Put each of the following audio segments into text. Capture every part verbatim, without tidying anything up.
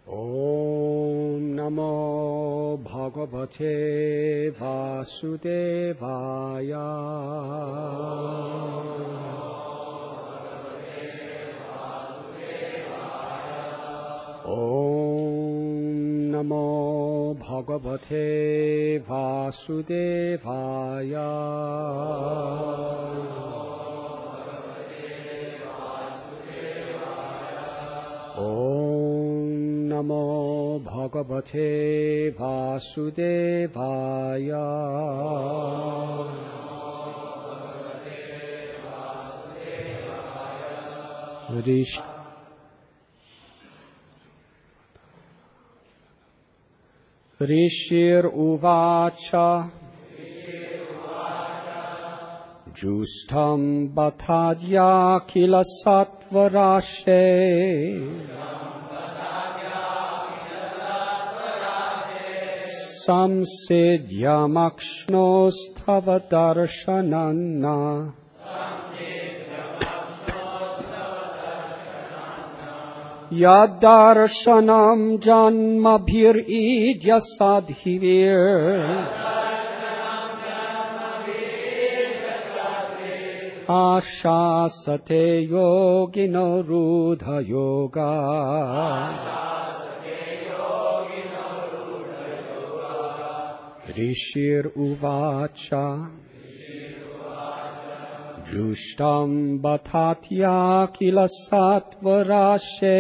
Om Namo Bhagavate Vasudevaya. Om Namo Bhagavate Vasudevaya. Om Namo Bhagavate Vasudevaya. Rish Rishir Uvacha Justam Bhatadya Kila Satvarashe Samsidyamakshnos Tava Darshanana Yadarshanam Janmabhir Idya Sadhivir Ashasate Yogino Rudha Yoga Rishir Uvacha Jushtam Bhatatya Kila Satvarashe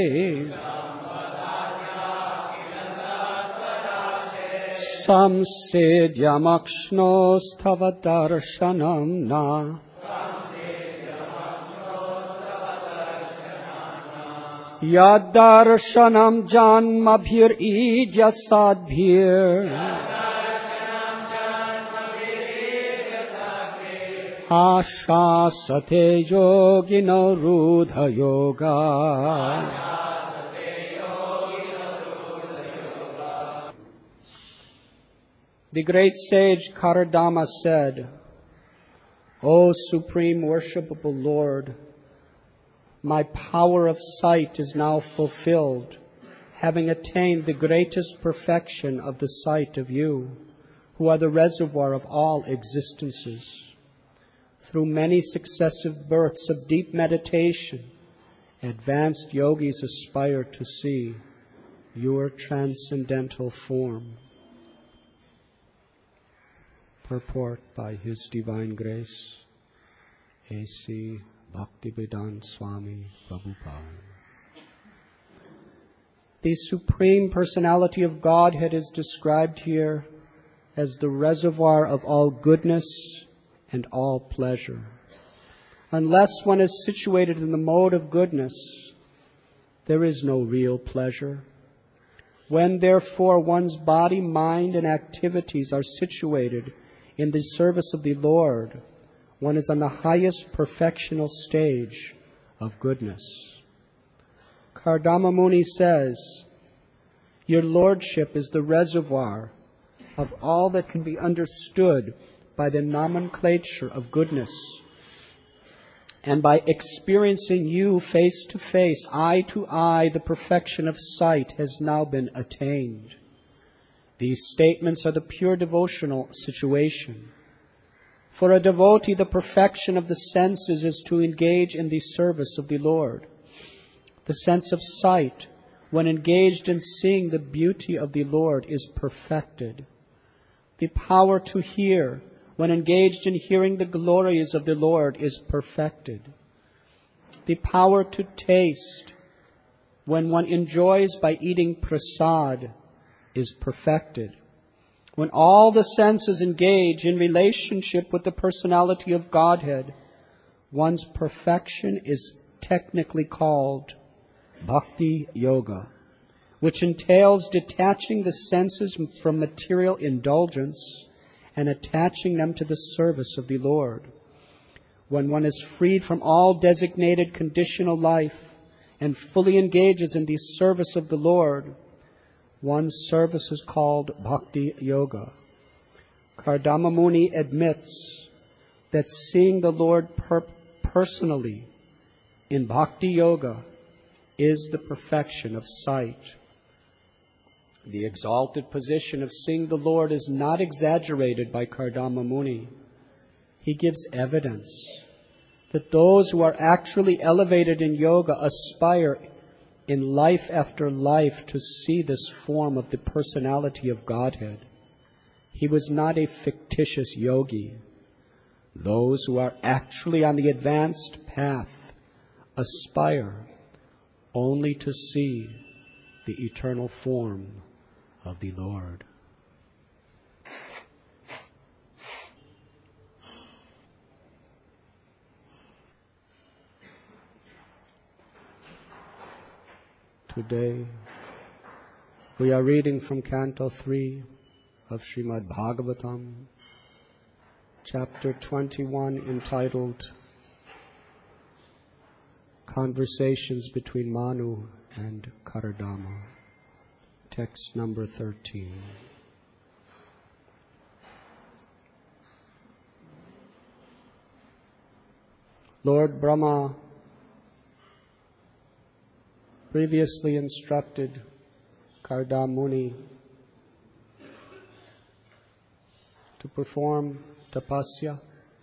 Samsidyamakshnos Tava Darshanam Na Yadarshanam Janmabhir Idya Sadbhir Ashasate Yogino Rudha Yoga. The great sage Karadama said, O Supreme Worshipable Lord, my power of sight is now fulfilled, having attained the greatest perfection of the sight of you, who are the reservoir of all existences. Through many successive births of deep meditation, advanced yogis aspire to see your transcendental form. Purport by His Divine Grace, A C Bhaktivedanta Swami Prabhupada. The Supreme Personality of Godhead is described here as the reservoir of all goodness and all pleasure. Unless one is situated in the mode of goodness, there is no real pleasure. When, therefore, one's body, mind, and activities are situated in the service of the Lord, one is on the highest perfectional stage of goodness. Kardama Muni says, your Lordship is the reservoir of all that can be understood by the nomenclature of goodness. And by experiencing you face to face, eye to eye, the perfection of sight has now been attained. These statements are the pure devotional situation. For a devotee, the perfection of the senses is to engage in the service of the Lord. The sense of sight, when engaged in seeing the beauty of the Lord, is perfected. The power to hear, when engaged in hearing the glories of the Lord, is perfected. The power to taste, when one enjoys by eating prasad, is perfected. When all the senses engage in relationship with the personality of Godhead, one's perfection is technically called Bhakti Yoga, which entails detaching the senses from material indulgence and attaching them to the service of the Lord. When one is freed from all designated conditional life and fully engages in the service of the Lord, one's service is called Bhakti Yoga. Kardama Muni admits that seeing the Lord per- personally in Bhakti Yoga is the perfection of sight. The exalted position of seeing the Lord is not exaggerated by Kardama Muni. He gives evidence that those who are actually elevated in yoga aspire in life after life to see this form of the personality of Godhead. He was not a fictitious yogi. Those who are actually on the advanced path aspire only to see the eternal form of the Lord. Today, we are reading from Canto three of Srimad Bhagavatam, chapter twenty-one, entitled Conversations between Manu and Kardama, text number thirteen. Lord Brahma previously instructed Kardama Muni to perform tapasya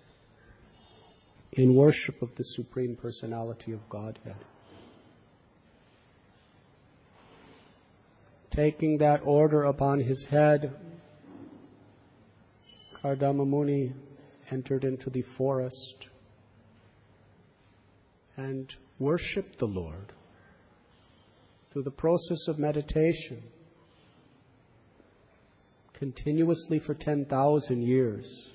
in worship of the Supreme Personality of Godhead. Taking that order upon his head, Kardama Muni entered into the forest and worshipped the Lord through the process of meditation continuously for ten thousand years.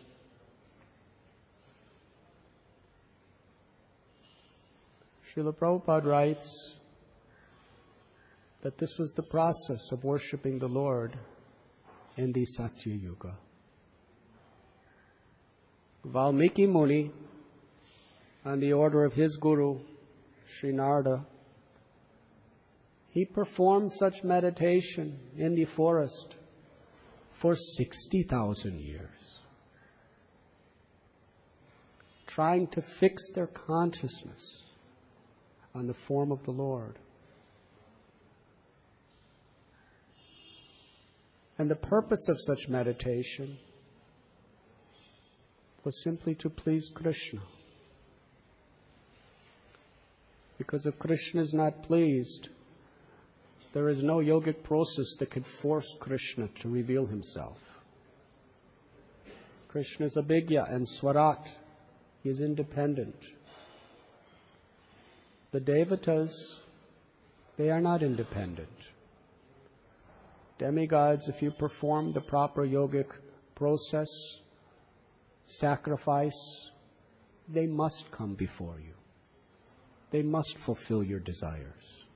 Srila Prabhupada writes that this was the process of worshipping the Lord in the Satya Yuga. Valmiki Muni, on the order of his guru, Sri Narada, he performed such meditation in the forest for sixty thousand years, trying to fix their consciousness on the form of the Lord. And the purpose of such meditation was simply to please Krishna. Because if Krishna is not pleased, there is no yogic process that could force Krishna to reveal himself. Krishna is abhigya and swarat. He is independent. The devatas, they are not independent. Demigods, if you perform the proper yogic process, sacrifice, they must come before you. They must fulfill your desires.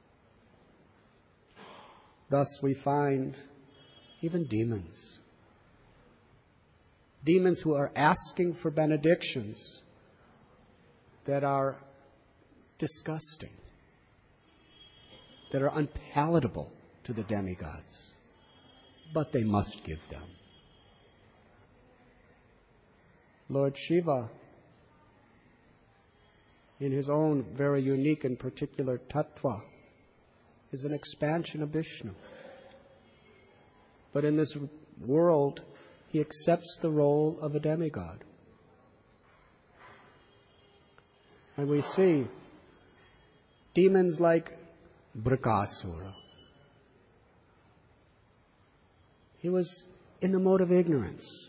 Thus we find even demons. Demons who are asking for benedictions that are disgusting, that are unpalatable to the demigods, but they must give them. Lord Shiva, in his own very unique and particular tattva, is an expansion of Vishnu. But in this world, he accepts the role of a demigod. And we see demons like Brikasura. He was in the mode of ignorance.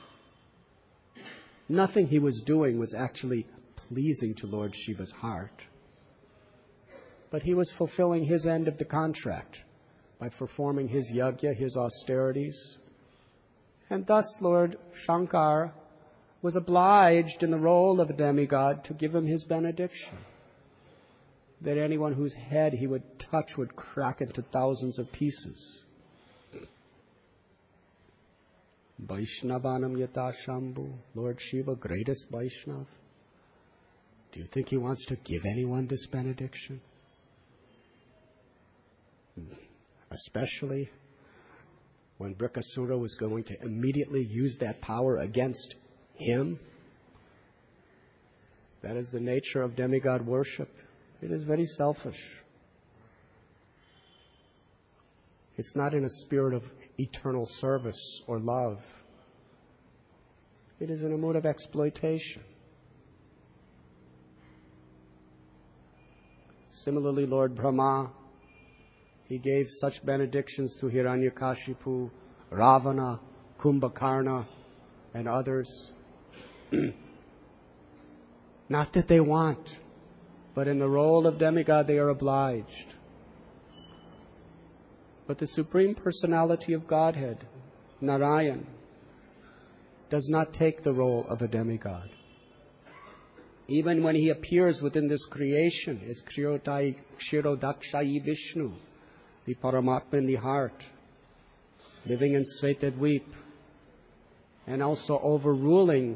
Nothing he was doing was actually pleasing to Lord Shiva's heart. But he was fulfilling his end of the contract by performing his yajna, his austerities. And thus Lord Shankar was obliged in the role of a demigod to give him his benediction, that anyone whose head he would touch would crack into thousands of pieces. Vaishnavanam yata Shambhu, Lord Shiva, greatest Vaishnav. Do you think he wants to give anyone this benediction? Especially when Brikasura was going to immediately use that power against him. That is the nature of demigod worship. It is very selfish. It's not in a spirit of eternal service or love. It is in a mood of exploitation. Similarly, Lord Brahma, he gave such benedictions to Hiranyakashipu, Ravana, Kumbhakarna, and others. Not that they want, but in the role of demigod they are obliged. But the Supreme Personality of Godhead, Narayan, does not take the role of a demigod. Even when he appears within this creation as Kshirotai, Kshirodakshayi Vishnu, the Paramatma in the heart, living in Svetadweep, and also overruling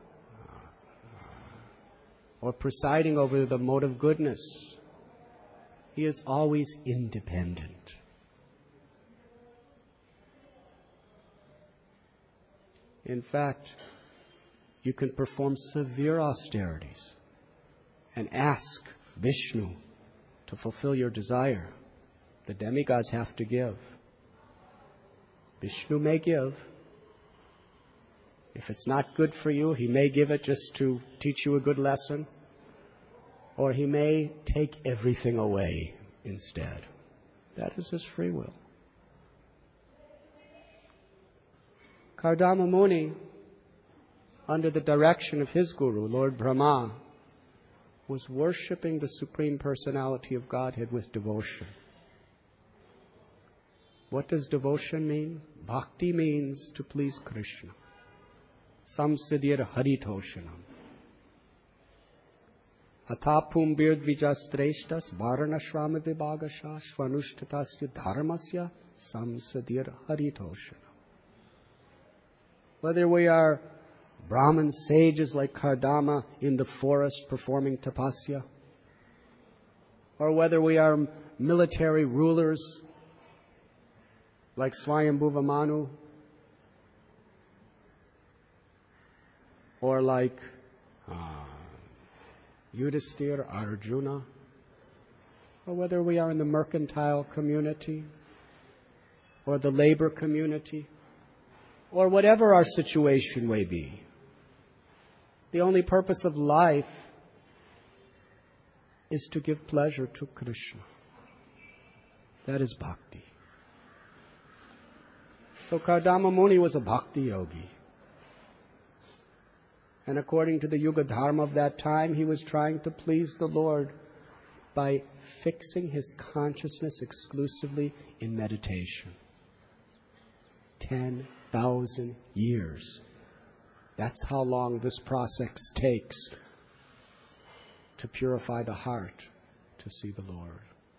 or presiding over the mode of goodness, he is always independent. In fact, you can perform severe austerities and ask Vishnu to fulfill your desire. The demigods have to give. Vishnu may give. If it's not good for you, he may give it just to teach you a good lesson, or he may take everything away instead. That is his free will. Kardama Muni, under the direction of his guru, Lord Brahma, was worshipping the Supreme Personality of Godhead with devotion. What does devotion mean? Bhakti means to please Krishna. Samsiddhir haritoshanam. Athapum birdvijastreshtas varanashvama vibhagasha svanushtatasya dharmasya samsiddhir haritoshanam. Whether we are Brahmin sages like Kardama in the forest performing tapasya, or whether we are military rulers like Swayambhuva Manu, or like uh, Yudhisthira, Arjuna, or whether we are in the mercantile community, or the labor community, or whatever our situation may be. The only purpose of life is to give pleasure to Krishna. That is bhakti. So Kardama Muni was a bhakti yogi. And according to the Yuga Dharma of that time, he was trying to please the Lord by fixing his consciousness exclusively in meditation. Ten thousand years. That's how long this process takes to purify the heart to see the Lord.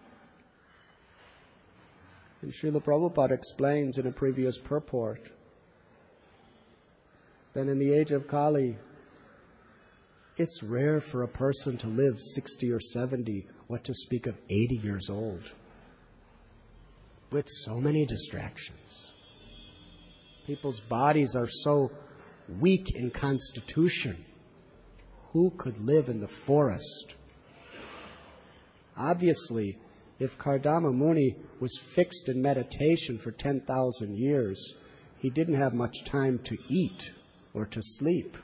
And Srila Prabhupada explains in a previous purport that in the age of Kali, it's rare for a person to live sixty or seventy, what to speak of eighty years old, with so many distractions. People's bodies are so weak in constitution. Who could live in the forest? Obviously, if Kardama Muni was fixed in meditation for ten thousand years, he didn't have much time to eat or to sleep.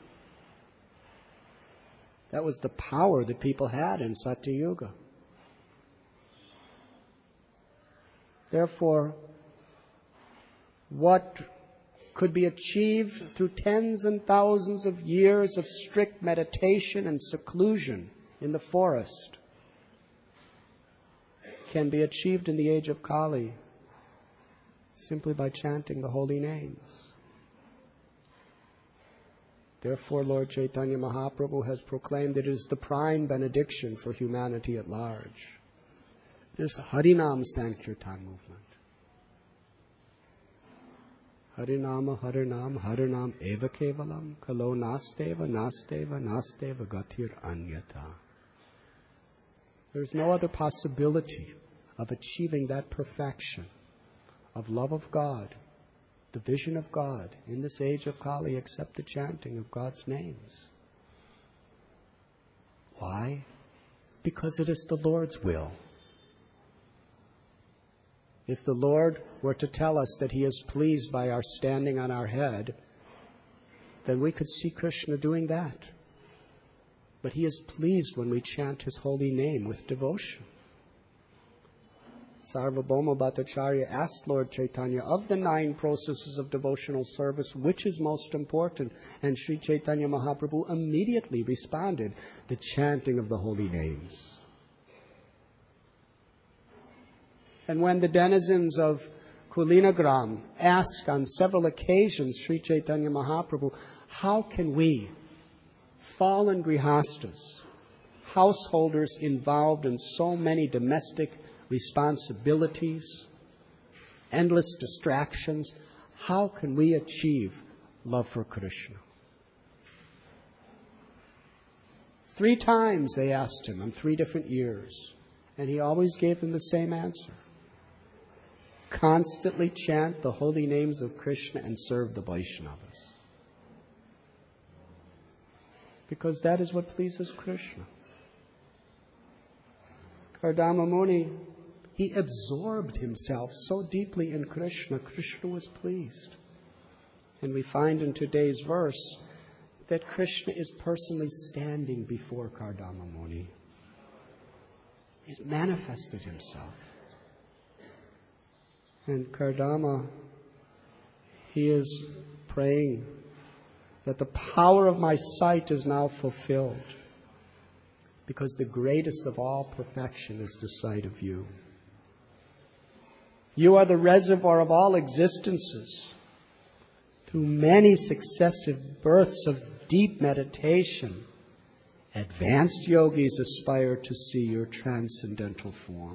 That was the power that people had in Satya Yuga. Therefore, what could be achieved through tens and thousands of years of strict meditation and seclusion in the forest can be achieved in the age of Kali simply by chanting the holy names. Therefore, Lord Chaitanya Mahaprabhu has proclaimed that it is the prime benediction for humanity at large, this Harinam Sankirtan movement. Harinama, Harinam, Harinam eva kevalam, kalo nasteva, nasteva, nasteva gatir anyata. There's no other possibility of achieving that perfection of love of God, the vision of God in this age of Kali except the chanting of God's names. Why? Because it is the Lord's will. If the Lord were to tell us that He is pleased by our standing on our head, then we could see Krishna doing that. But He is pleased when we chant His holy name with devotion. Sarvabhauma Bhattacharya asked Lord Chaitanya, of the nine processes of devotional service, which is most important? And Sri Chaitanya Mahaprabhu immediately responded, the chanting of the holy names. And when the denizens of Kulinagram asked on several occasions Sri Chaitanya Mahaprabhu, how can we, fallen grihastas, householders involved in so many domestic responsibilities, endless distractions, how can we achieve love for Krishna? Three times they asked him in three different years, and he always gave them the same answer. Constantly chant the holy names of Krishna and serve the Vaishnavas. Because that is what pleases Krishna. Kardama Muni, he absorbed himself so deeply in Krishna, Krishna was pleased. And we find in today's verse that Krishna is personally standing before Kardama Muni. He's manifested himself. And Kardama, he is praying that the power of my sight is now fulfilled, because the greatest of all perfection is the sight of you. You are the reservoir of all existences. Through many successive births of deep meditation, advanced yogis aspire to see your transcendental form.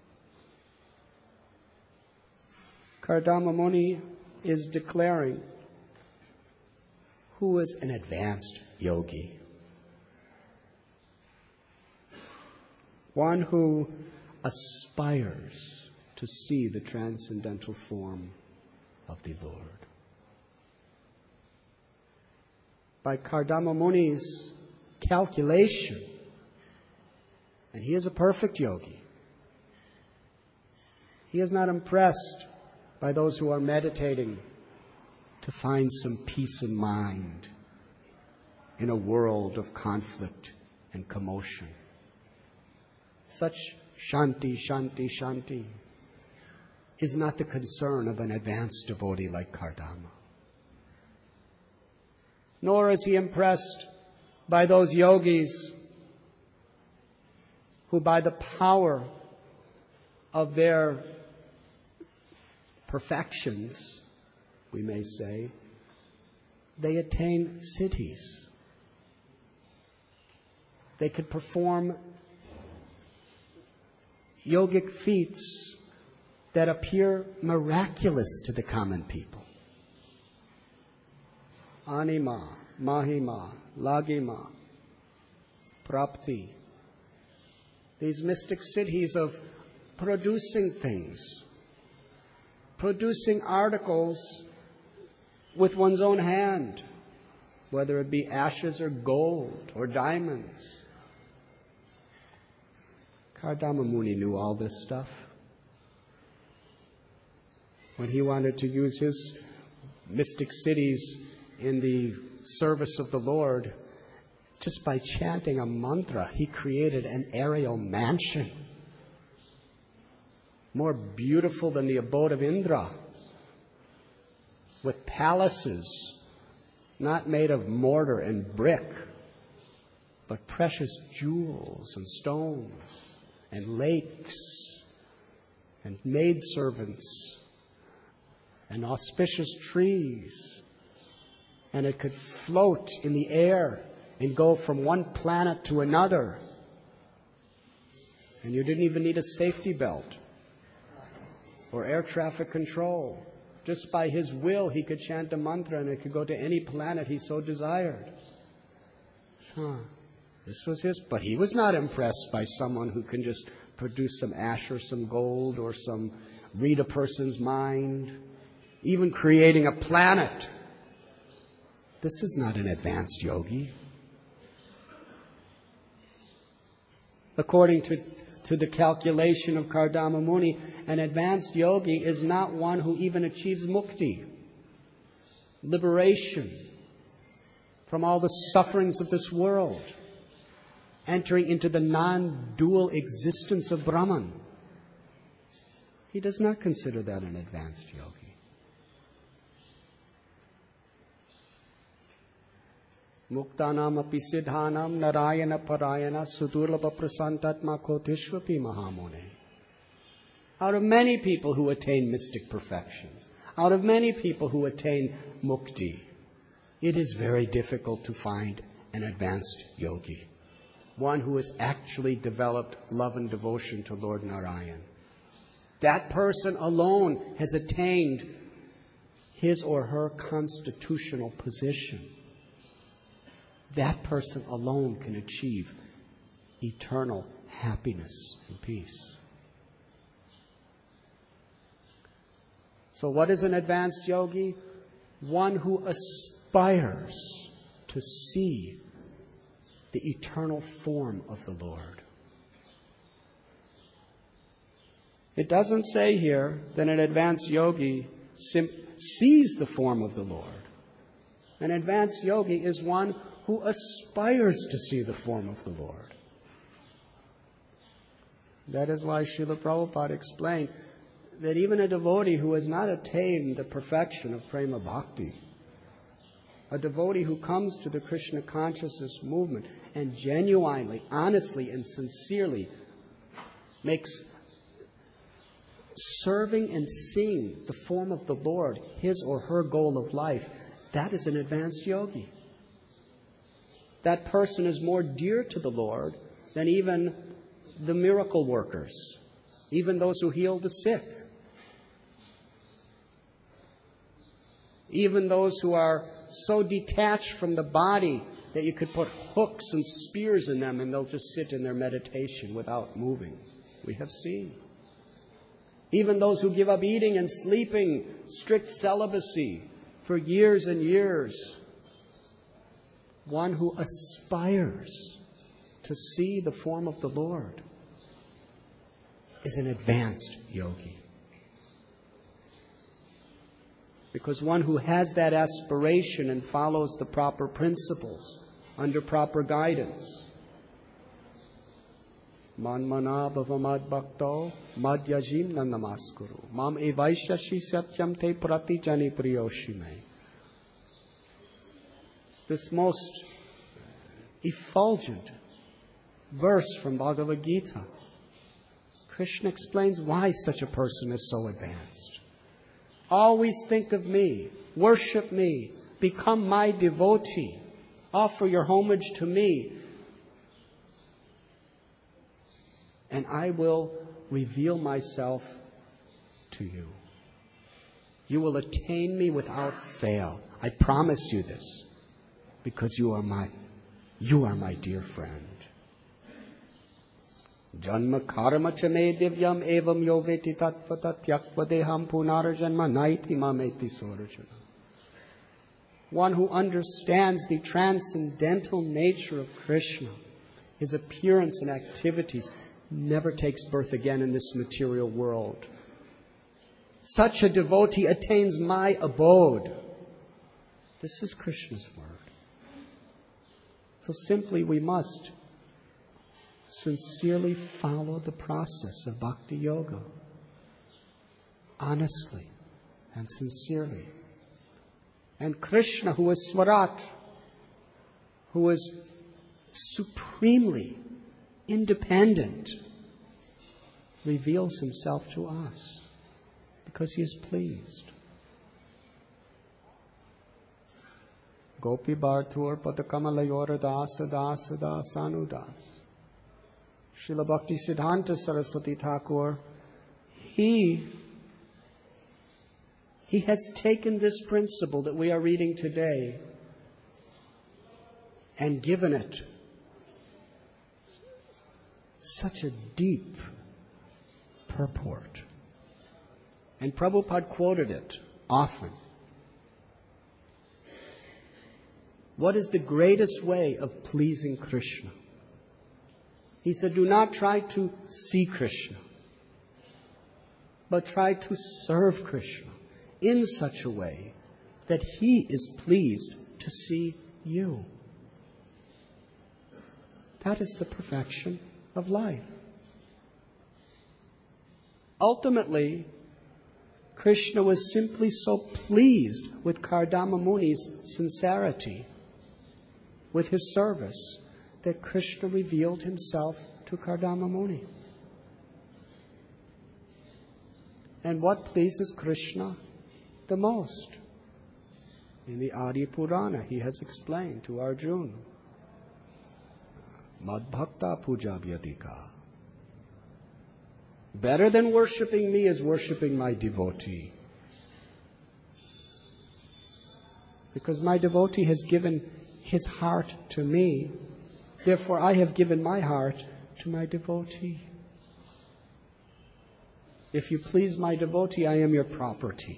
Kardama Muni is declaring who is an advanced yogi. One who aspires to see the transcendental form of the Lord. By Kardama Muni's calculation, and he is a perfect yogi, he is not impressed by those who are meditating to find some peace of mind in a world of conflict and commotion. Such shanti, shanti, shanti is not the concern of an advanced devotee like Kardama. Nor is he impressed by those yogis who, by the power of their perfections, we may say, they attain siddhis. They could perform yogic feats that appear miraculous to the common people. Anima, Mahima, Lagima, Prapti. These mystic siddhis of producing things, producing articles with one's own hand, whether it be ashes or gold or diamonds. Kardama Muni knew all this stuff. When he wanted to use his mystic siddhis in the service of the Lord, just by chanting a mantra, he created an aerial mansion, more beautiful than the abode of Indra, with palaces not made of mortar and brick, but precious jewels and stones and lakes and maidservants and auspicious trees. And it could float in the air and go from one planet to another. And you didn't even need a safety belt or air traffic control. Just by his will, he could chant a mantra and it could go to any planet he so desired. Huh. This was his, but he was not impressed by someone who can just produce some ash or some gold or some read a person's mind, even creating a planet. This is not an advanced yogi. According to to the calculation of Kardama Muni. An advanced yogi is not one who even achieves mukti, liberation from all the sufferings of this world, entering into the non-dual existence of Brahman. He does not consider that an advanced yogi. Muktanam api siddhanam narayana parayana sudurlabha prasantatma kotishvapi mahamune. Out of many people who attain mystic perfections, out of many people who attain mukti, it is very difficult to find an advanced yogi, one who has actually developed love and devotion to Lord Narayan. That person alone has attained his or her constitutional position. That person alone can achieve eternal happiness and peace. So what is an advanced yogi? One who aspires to see the eternal form of the Lord. It doesn't say here that an advanced yogi sim- sees the form of the Lord. An advanced yogi is one who aspires to see the form of the Lord. That is why Srila Prabhupada explained that even a devotee who has not attained the perfection of prema bhakti, a devotee who comes to the Krishna consciousness movement and genuinely, honestly, and sincerely makes serving and seeing the form of the Lord his or her goal of life, that is an advanced yogi. That person is more dear to the Lord than even the miracle workers, even those who heal the sick, even those who are so detached from the body that you could put hooks and spears in them and they'll just sit in their meditation without moving. We have seen. Even those who give up eating and sleeping, strict celibacy for years and years. One who aspires to see the form of the Lord is an advanced yogi. Because one who has that aspiration and follows the proper principles under proper guidance. Man mana bhavamad bhakto madhyajim namaskuru. Mam evaishashi satyam te prati jani priyoshime. This most effulgent verse from Bhagavad Gita. Krishna explains why such a person is so advanced. Always think of me, worship me, become my devotee, offer your homage to me, and I will reveal myself to you. You will attain me without fail. I promise you this, because you are my, you are my dear friend. Janma karma cha me divyam evam yoveti tatvata tyakva deham punara janma naiti mameti sorajana. One who understands the transcendental nature of Krishna, his appearance and activities, never takes birth again in this material world. Such a devotee attains my abode. This is Krishna's word. So simply we must sincerely follow the process of bhakti yoga, honestly and sincerely. And Krishna, who is Swarat, who is supremely independent, reveals himself to us because he is pleased. Gopi Bhartur Padakamalayora Dasa Dasa Dasanu Das. Srila Bhakti Siddhanta Saraswati Thakur, he, he has taken this principle that we are reading today and given it such a deep purport. And Prabhupada quoted it often. What is the greatest way of pleasing Krishna? He said, do not try to see Krishna, but try to serve Krishna in such a way that he is pleased to see you. That is the perfection of life. Ultimately, Krishna was simply so pleased with Kardama Muni's sincerity, with his service, that Krishna revealed himself to Kardama Muni. And what pleases Krishna the most? In the Adi Purana, he has explained to Arjuna, Madbhakta Puja Vyadika. Better than worshipping me is worshipping my devotee. Because my devotee has given his heart to me, therefore I have given my heart to my devotee. If you please my devotee, I am your property.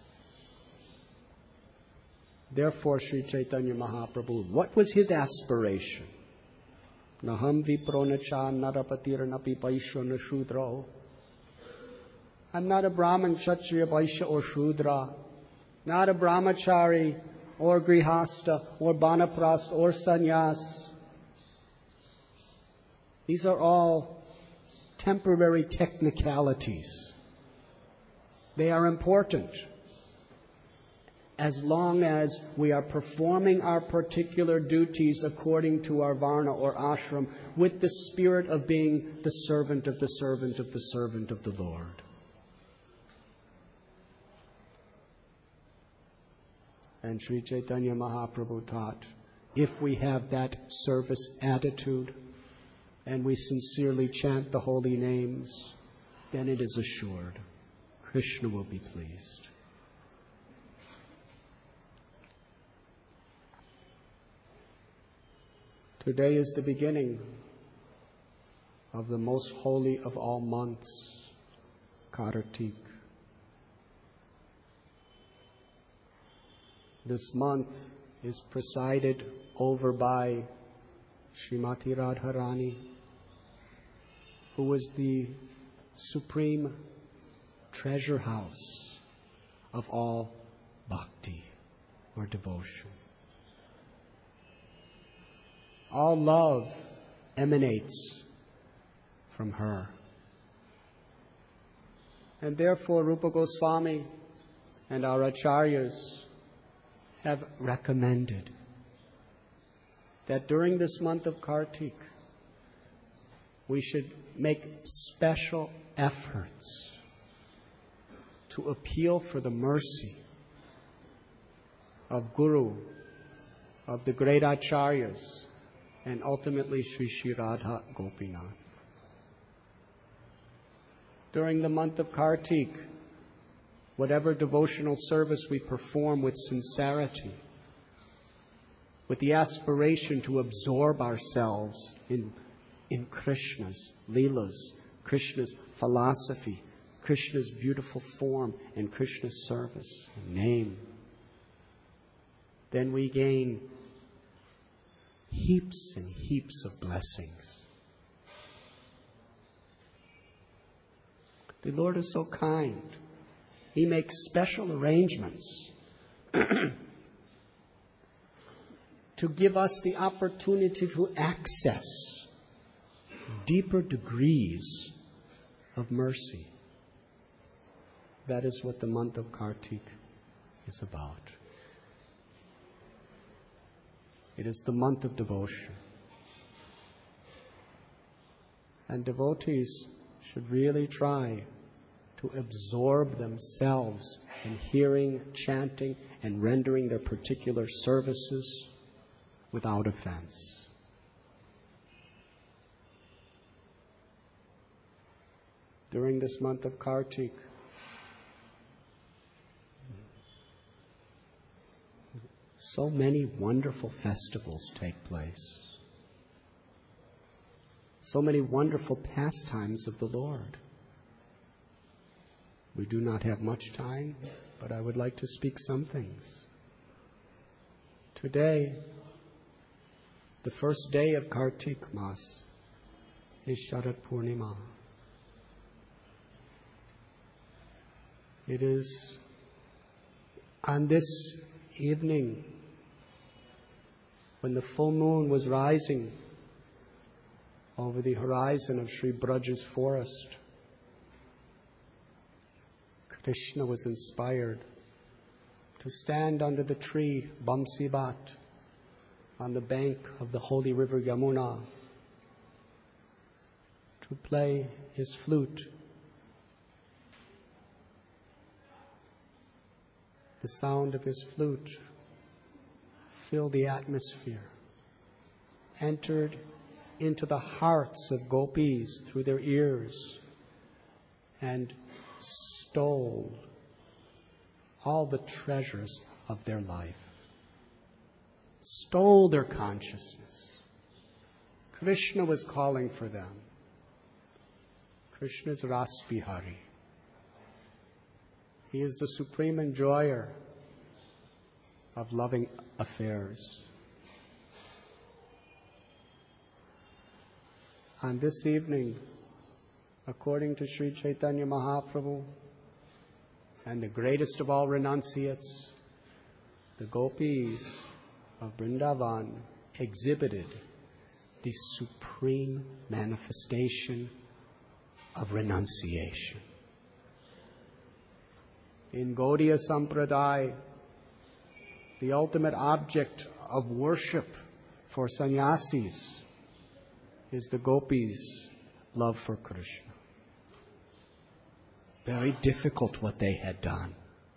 Therefore, Sri Chaitanya Mahaprabhu, what was his aspiration? Naham vipronacha narapatiranapi paisho nashudro. I'm not a Brahman, Kshatriya, Vaishya, or Shudra. Not a Brahmachari, or Grihasta, or Banaprastha, or Sannyas. These are all temporary technicalities. They are important as long as we are performing our particular duties according to our varna or ashram with the spirit of being the servant of the servant of the servant of the Lord. And Sri Chaitanya Mahaprabhu taught, if we have that service attitude and we sincerely chant the holy names, then it is assured Krishna will be pleased. Today is the beginning of the most holy of all months, Kartik. This month is presided over by Srimati Radharani, who was the supreme treasure house of all bhakti or devotion. All love emanates from her. And therefore Rupa Goswami and our acharyas have recommended that during this month of Kartik, we should make special efforts to appeal for the mercy of Guru, of the great acharyas, and ultimately Sri Sri Radha Gopinath. During the month of Kartik, whatever devotional service we perform with sincerity, with the aspiration to absorb ourselves in, in Krishna's Leelas, Krishna's philosophy, Krishna's beautiful form, and Krishna's service and name, then we gain heaps and heaps of blessings. The Lord is so kind. He makes special arrangements to give us the opportunity to access deeper degrees of mercy. That is what the month of Kartik is about. It is the month of devotion. And devotees should really try to absorb themselves in hearing, chanting, and rendering their particular services without offense. During this month of Kartik, so many wonderful festivals take place. So many wonderful pastimes of the Lord. We do not have much time, but I would like to speak some things. Today, the first day of Kartik Mas, is Sharad Purnima. It is on this evening, when the full moon was rising over the horizon of Sri Braj's forest, Krishna was inspired to stand under the tree Bamsibat on the bank of the holy river Yamuna, to play his flute. The sound of his flute filled the atmosphere, entered into the hearts of gopis through their ears, and stole all the treasures of their life, stole their consciousness. Krishna was calling for them. Krishna is Ras Bihari. He is the supreme enjoyer of loving affairs. On this evening, according to Sri Chaitanya Mahaprabhu and the greatest of all renunciates, the gopis of Vrindavan exhibited the supreme manifestation of renunciation. In Gaudiya Sampradaya, the ultimate object of worship for sannyasis is the gopis' love for Krishna. Very difficult what they had done.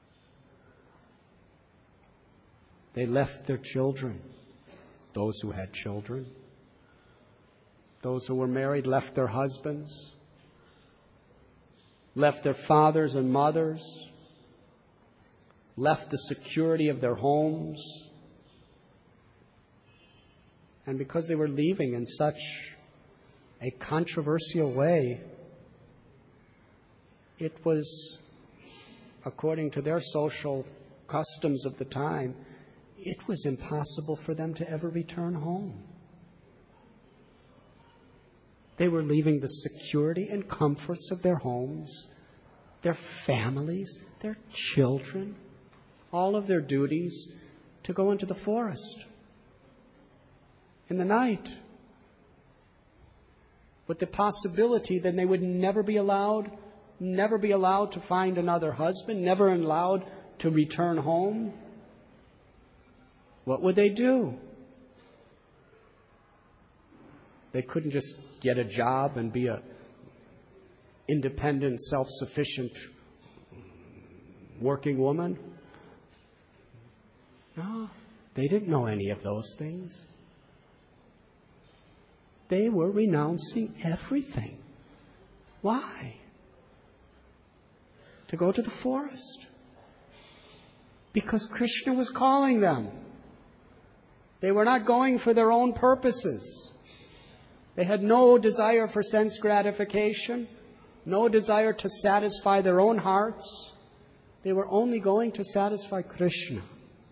They left their children, those who had children. Those who were married left their husbands, left their fathers and mothers, left the security of their homes. And because they were leaving in such a controversial way, it was, according to their social customs of the time, it was impossible for them to ever return home. They were leaving the security and comforts of their homes, their families, their children, all of their duties, to go into the forest in the night, with the possibility that they would never be allowed, never be allowed to find another husband, never allowed to return home. What would they do? They couldn't just get a job and be a independent, self-sufficient working woman. No, they didn't know any of those things. They were renouncing everything. Why? To go to the forest. Because Krishna was calling them. They were not going for their own purposes. They had no desire for sense gratification, no desire to satisfy their own hearts. They were only going to satisfy Krishna.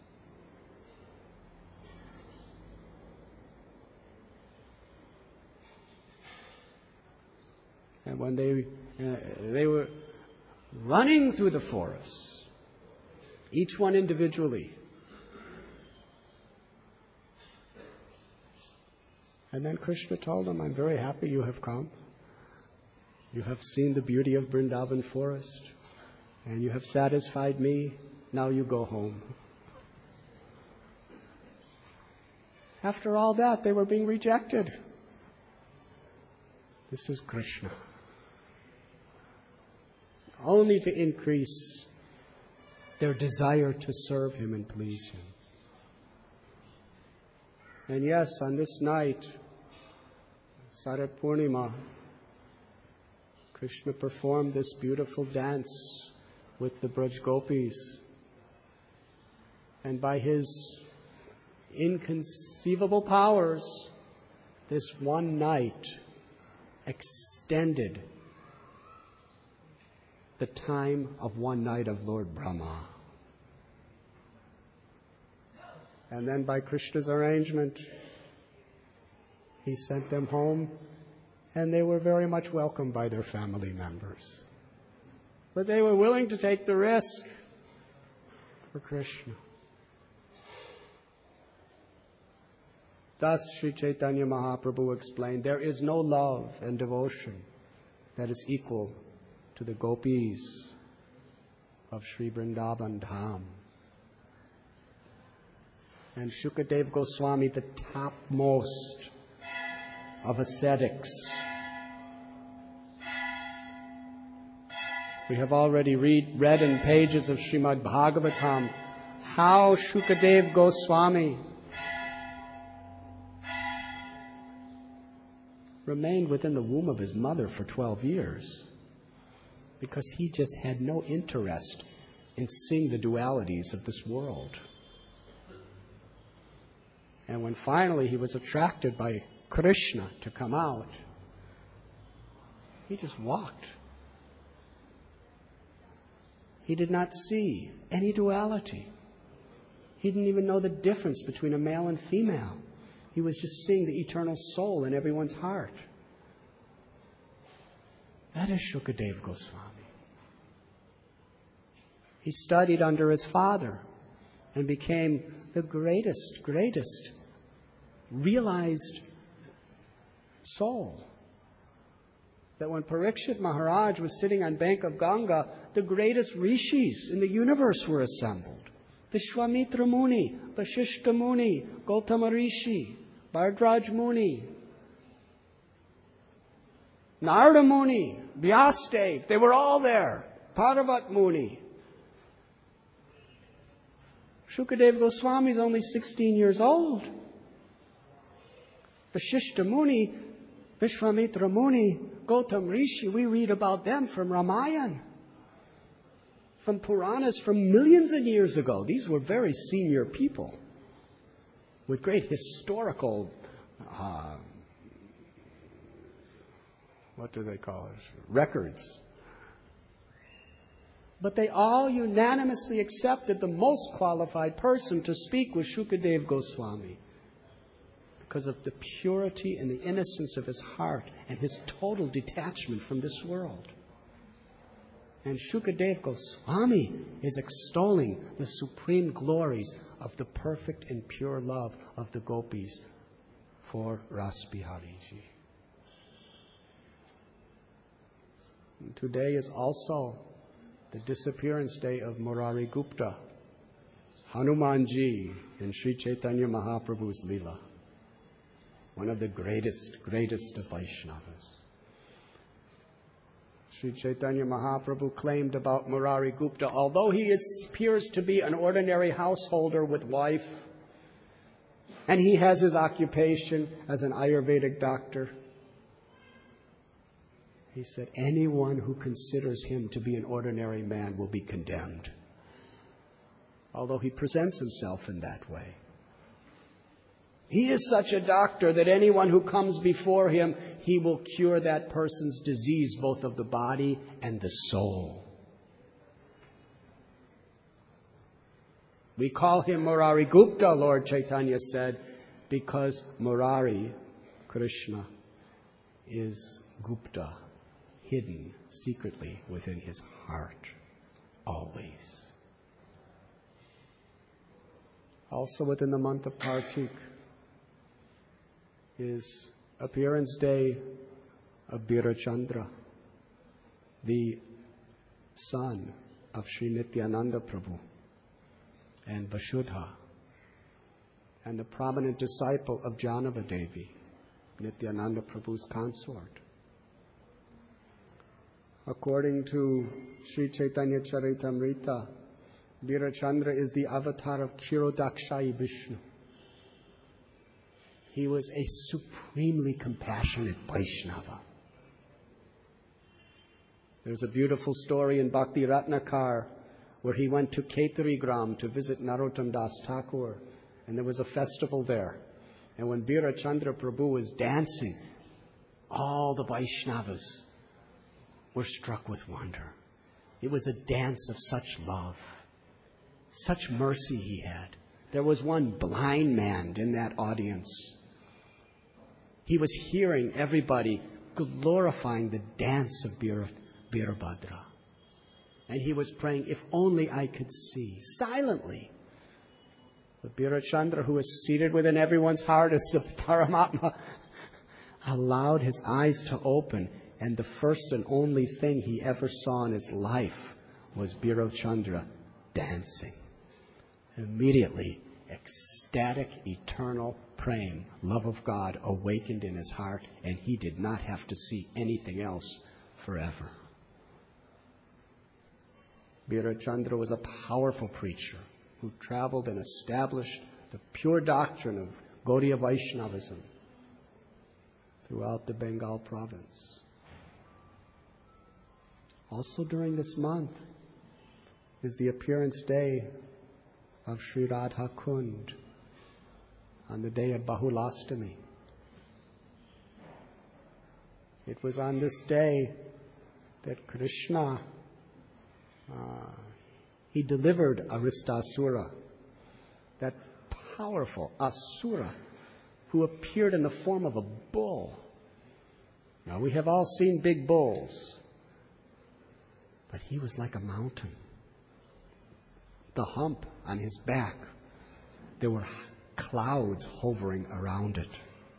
And when they uh, they were running through the forest, each one individually, and then Krishna told them, I'm very happy you have come. You have seen the beauty of Vrindavan forest, and you have satisfied me. Now you go home. After all that, they were being rejected. This is Krishna. Only to increase their desire to serve Him and please Him. And yes, on this night, Sharad Purnima, Krishna performed this beautiful dance with the Braj Gopis. And by His inconceivable powers, this one night extended the time of one night of Lord Brahma. And then by Krishna's arrangement, He sent them home and they were very much welcomed by their family members. But they were willing to take the risk for Krishna. Thus, Sri Chaitanya Mahaprabhu explained, there is no love and devotion that is equal to the gopis of Sri Vrindavan Dham. And Shukadev Goswami, the topmost of ascetics. We have already read, read in pages of Srimad Bhagavatam how Shukadev Goswami remained within the womb of his mother for twelve years because he just had no interest in seeing the dualities of this world. And when finally he was attracted by Krishna to come out, he just walked. He did not see any duality. He didn't even know the difference between a male and female. He was just seeing the eternal soul in everyone's heart. That is Shukadev Goswami. He studied under his father and became the greatest, greatest realized soul. That when Parikshit Maharaj was sitting on bank of Ganga, the greatest rishis in the universe were assembled. Vishwamitra Muni, Vasishta Muni, Gautama Rishi, Bhardraj Muni, Narada Muni, Vyasadev, they were all there. Parvat Muni. Shukadev Goswami is only sixteen years old. Vasishta Muni, Vishwamitra Muni, Gautam Rishi, we read about them from Ramayana, from Puranas from millions of years ago. These were very senior people with great historical, uh, what do they call it, records. But they all unanimously accepted the most qualified person to speak was Shukadev Goswami because of the purity and the innocence of his heart and his total detachment from this world. And Shukadev Goswami is extolling the supreme glories of the perfect and pure love of the gopis for Ras Bihariji. And today is also the disappearance day of Murari Gupta, Hanumanji in Sri Chaitanya Mahaprabhu's Leela, one of the greatest, greatest of Vaishnavas. Sri Chaitanya Mahaprabhu claimed about Murari Gupta, although he is, appears to be an ordinary householder with wife, and he has his occupation as an Ayurvedic doctor, he said, anyone who considers him to be an ordinary man will be condemned, although he presents himself in that way. He is such a doctor that anyone who comes before him, he will cure that person's disease, both of the body and the soul. We call him Murari Gupta, Lord Chaitanya said, because Murari, Krishna, is Gupta, hidden secretly within his heart, always. Also within the month of Kartik is appearance day of Birachandra, the son of Sri Nityananda Prabhu and Vasudha, and the prominent disciple of Janava Devi, Nityananda Prabhu's consort. According to Sri Chaitanya Charitamrita, Birachandra is the avatar of Kshirodakshayi Vishnu. He was a supremely compassionate Vaishnava. There's a beautiful story in Bhakti Ratnakar where he went to Ketarigram to visit Narottam Das Thakur, and there was a festival there. And when Birachandra Prabhu was dancing, all the Vaishnavas were struck with wonder. It was a dance of such love, such mercy he had. There was one blind man in that audience. He was hearing everybody glorifying the dance of Bir- Birabhadra. And he was praying, if only I could see, silently. But Birachandra, who was seated within everyone's heart as the Paramatma, allowed his eyes to open, and the first and only thing he ever saw in his life was Birachandra dancing. Immediately, ecstatic, eternal praying, love of God awakened in his heart, and he did not have to see anything else forever. Birachandra was a powerful preacher who traveled and established the pure doctrine of Gaudiya Vaishnavism throughout the Bengal province. Also during this month is the appearance day of Sri Radha Kund on the day of Bahulastami. It was on this day that Krishna, uh, he delivered Aristasura, that powerful Asura who appeared in the form of a bull. Now, we have all seen big bulls, but he was like a mountain. The hump on his back, there were clouds hovering around it.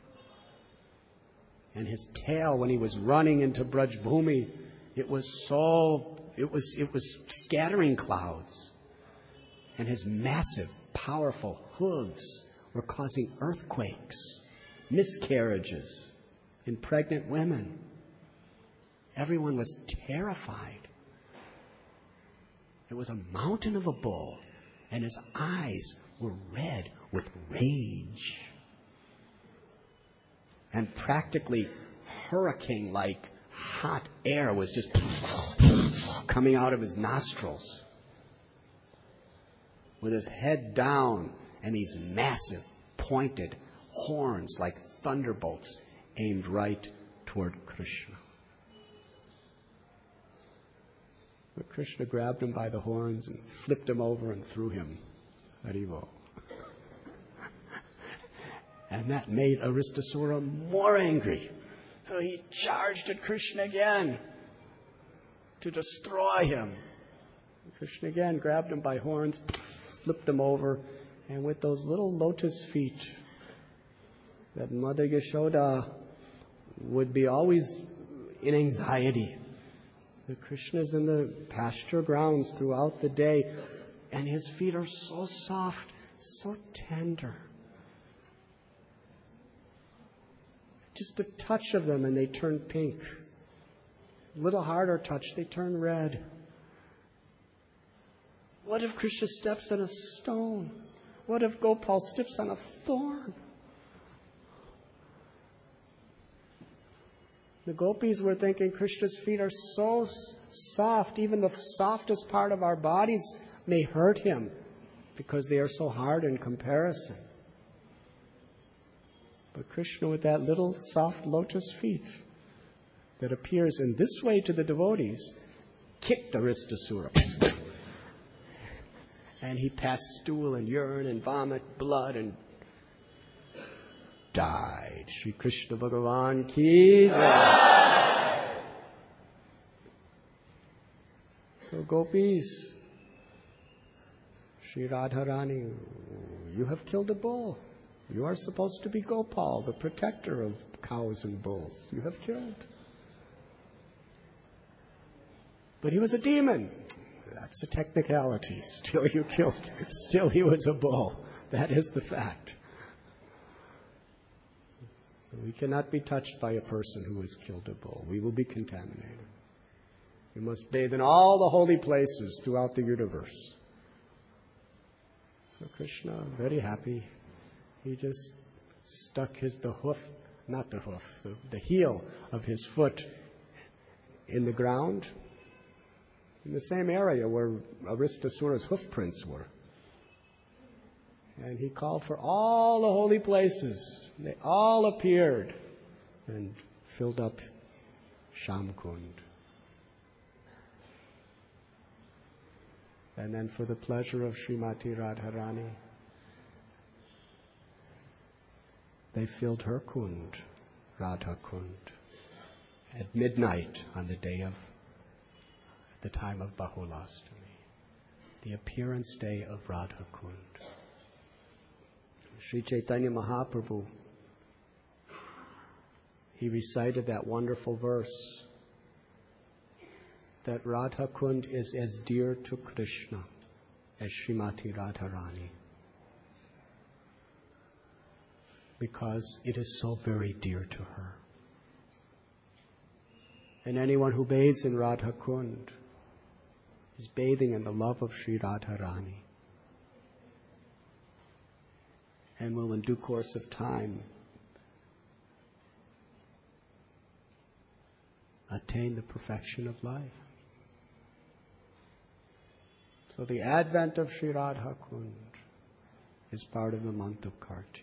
And his tail, when he was running into Braj Bhumi, it was so, it was, it was scattering clouds. And his massive, powerful hooves were causing earthquakes, miscarriages in pregnant women. Everyone was terrified. It was a mountain of a bull, and his eyes were red with rage. And practically hurricane-like hot air was just coming out of his nostrils. With his head down and these massive pointed horns like thunderbolts aimed right toward Krishna. But Krishna grabbed him by the horns and flipped him over and threw him. Haribo. And that made Aristasura more angry. So he charged at Krishna again to destroy him. Krishna again grabbed him by horns, flipped him over, and with those little lotus feet that Mother Yashoda would be always in anxiety. The Krishna's in the pasture grounds throughout the day, and his feet are so soft, so tender. Just the touch of them and they turn pink. A little harder touch, they turn red. What if Krishna steps on a stone? What if Gopal steps on a thorn? The gopis were thinking Krishna's feet are so soft, even the softest part of our bodies may hurt him because they are so hard in comparison. But Krishna, with that little soft lotus feet that appears in this way to the devotees, kicked Aristasura. And he passed stool and urine and vomit, blood, and died. Shri Krishna Bhagavan ki jai. So gopis, Shri Radharani, you have killed a bull. You are supposed to be Gopal, the protector of cows and bulls. You have killed. But he was a demon. That's a technicality. Still you killed. Still he was a bull. That is the fact. So we cannot be touched by a person who has killed a bull. We will be contaminated. We must bathe in all the holy places throughout the universe. So Krishna, very happy, he just stuck his the hoof, not the hoof, the, the heel of his foot in the ground, in the same area where Aristasura's hoof prints were. And he called for all the holy places. They all appeared and filled up Shamkund. And then for the pleasure of Srimati Radharani, they filled her kund, Radha Kund. at midnight on the day of, at the time of Bahulastami, the appearance day of Radha Kund. Sri Chaitanya Mahaprabhu, he recited that wonderful verse that Radha Kund is as dear to Krishna as Srimati Radharani, because it is so very dear to her. And anyone who bathes in Radha Kund is bathing in the love of Sri Radharani, and will in due course of time attain the perfection of life. So the advent of Sri Radha Kund is part of the month of Kartik.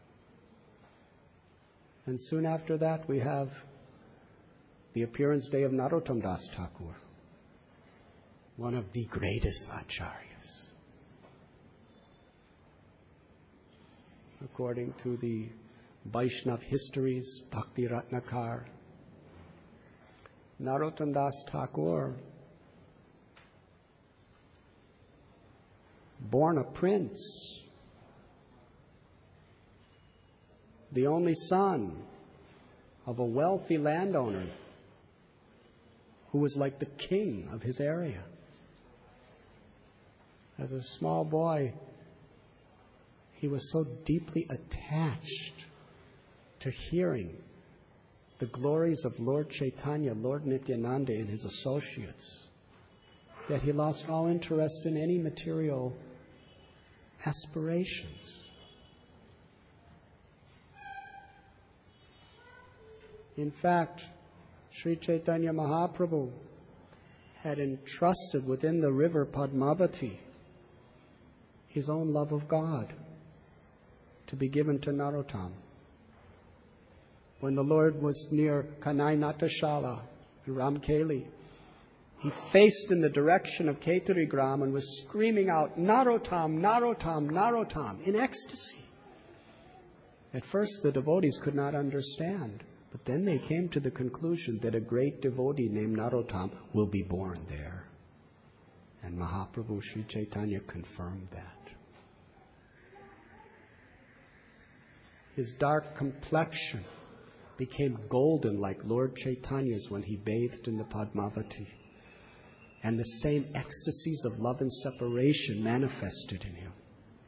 And soon after that we have the appearance day of Narottam Das Thakur, one of the greatest acharyas. According to the Vaishnav histories, Bhakti Ratnakar, Narottam Das Thakur, born a prince, the only son of a wealthy landowner who was like the king of his area. As a small boy, he was so deeply attached to hearing the glories of Lord Chaitanya, Lord Nityananda, and his associates, that he lost all interest in any material aspirations. In fact, Sri Chaitanya Mahaprabhu had entrusted within the river Padmavati his own love of God to be given to Narottam. When the Lord was near Kanai Natashala in Ramkeli, he faced in the direction of Ketarigram and was screaming out, Narottam, Narottam, Narottam, in ecstasy. At first the devotees could not understand, but then they came to the conclusion that a great devotee named Narottam will be born there. And Mahaprabhu Sri Chaitanya confirmed that. His dark complexion became golden like Lord Chaitanya's when he bathed in the Padmavati. And the same ecstasies of love and separation manifested in him.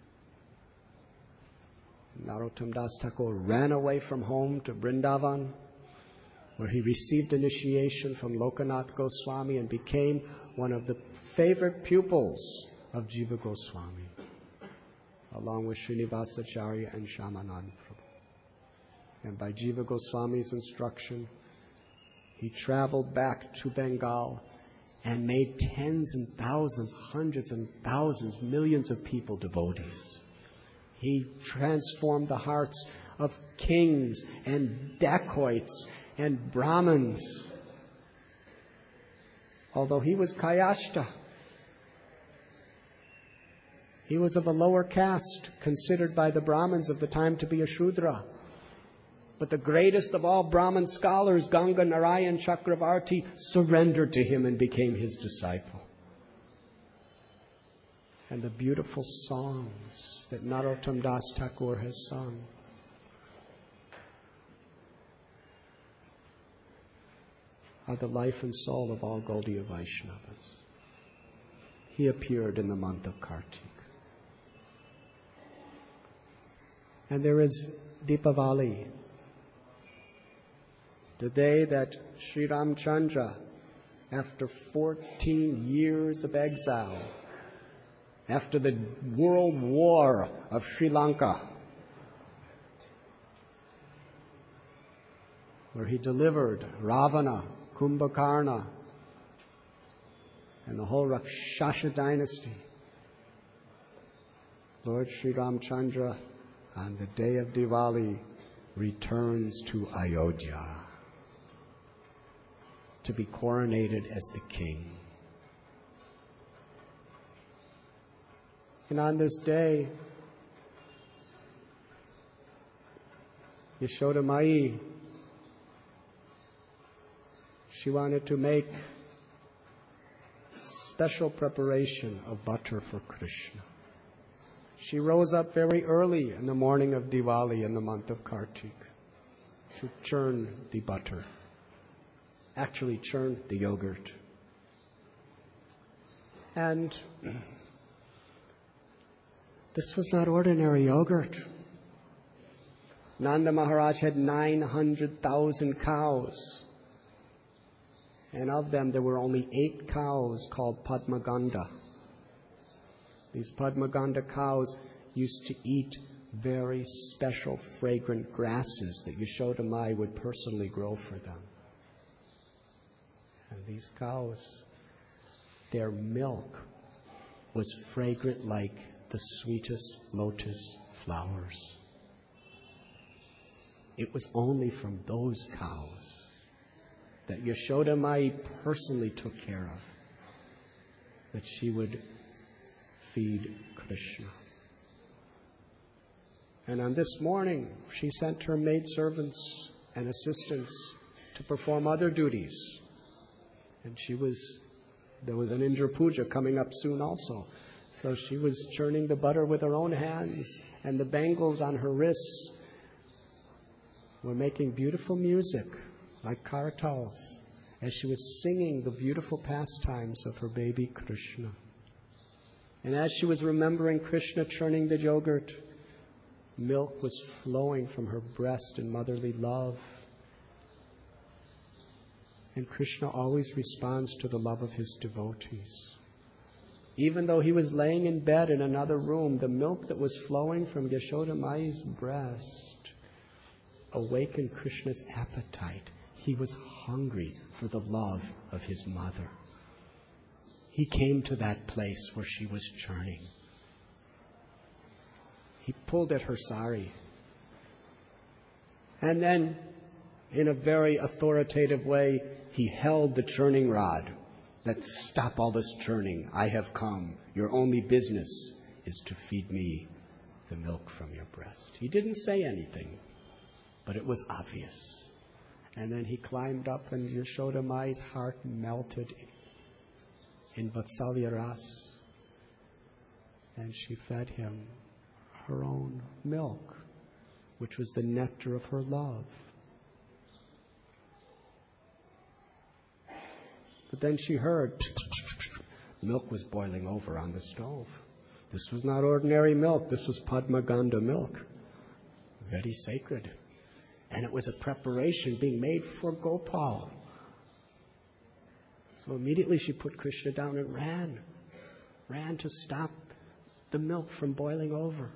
Narottam Das Thakur ran away from home to Vrindavan, where he received initiation from Lokanath Goswami and became one of the favorite pupils of Jiva Goswami, along with Srinivasacharya and Shyamananda Prabhu. And by Jiva Goswami's instruction, he traveled back to Bengal and made tens and thousands, hundreds and thousands, millions of people devotees. He transformed the hearts of kings and dacoits and Brahmins. Although he was Kayashta, he was of a lower caste, considered by the Brahmins of the time to be a Shudra. But the greatest of all Brahmin scholars, Ganga Narayan Chakravarti, surrendered to him and became his disciple. And the beautiful songs that Narottam Das Thakur has sung are the life and soul of all Gaudiya Vaishnavas. He appeared in the month of Kartik. And there is Deepavali, the day that Sri Ramchandra, after fourteen years of exile, after the world war of Sri Lanka, where he delivered Ravana, Kumbhakarna, and the whole Rakshasa dynasty, Lord Sri Ramchandra, on the day of Diwali, returns to Ayodhya to be coronated as the king. And on this day, Yashoda Mai she wanted to make special preparation of butter for Krishna. She rose up very early in the morning of Diwali in the month of Kartik to churn the butter, actually churn the yogurt. And this was not ordinary yogurt. Nanda Maharaj had nine hundred thousand cows. And of them, there were only eight cows called Padmaganda. These Padmaganda cows used to eat very special fragrant grasses that Yashoda Mai would personally grow for them. And these cows, their milk was fragrant like the sweetest lotus flowers. It was only from those cows that Yashoda Mai personally took care of, that she would feed Krishna. And on this morning, she sent her maidservants and assistants to perform other duties. And she was, there was an Indra Puja coming up soon also. So she was churning the butter with her own hands, and the bangles on her wrists were making beautiful music, like kartals, as she was singing the beautiful pastimes of her baby Krishna. And as she was remembering Krishna churning the yogurt, milk was flowing from her breast in motherly love. And Krishna always responds to the love of his devotees. Even though he was laying in bed in another room, the milk that was flowing from Yashoda Mai's breast awakened Krishna's appetite. He was hungry for the love of his mother. He came to that place where she was churning. He pulled at her sari. And then, in a very authoritative way, he held the churning rod. That stop all this churning. I have come. Your only business is to feed me the milk from your breast. He didn't say anything, but it was obvious. And then he climbed up, and Yashoda Mai's heart melted in Vatsalya Ras. And she fed him her own milk, which was the nectar of her love. But then she heard milk was boiling over on the stove. This was not ordinary milk. This was Padmaganda milk, very sacred. And it was a preparation being made for Gopal. So immediately she put Krishna down and ran, ran to stop the milk from boiling over.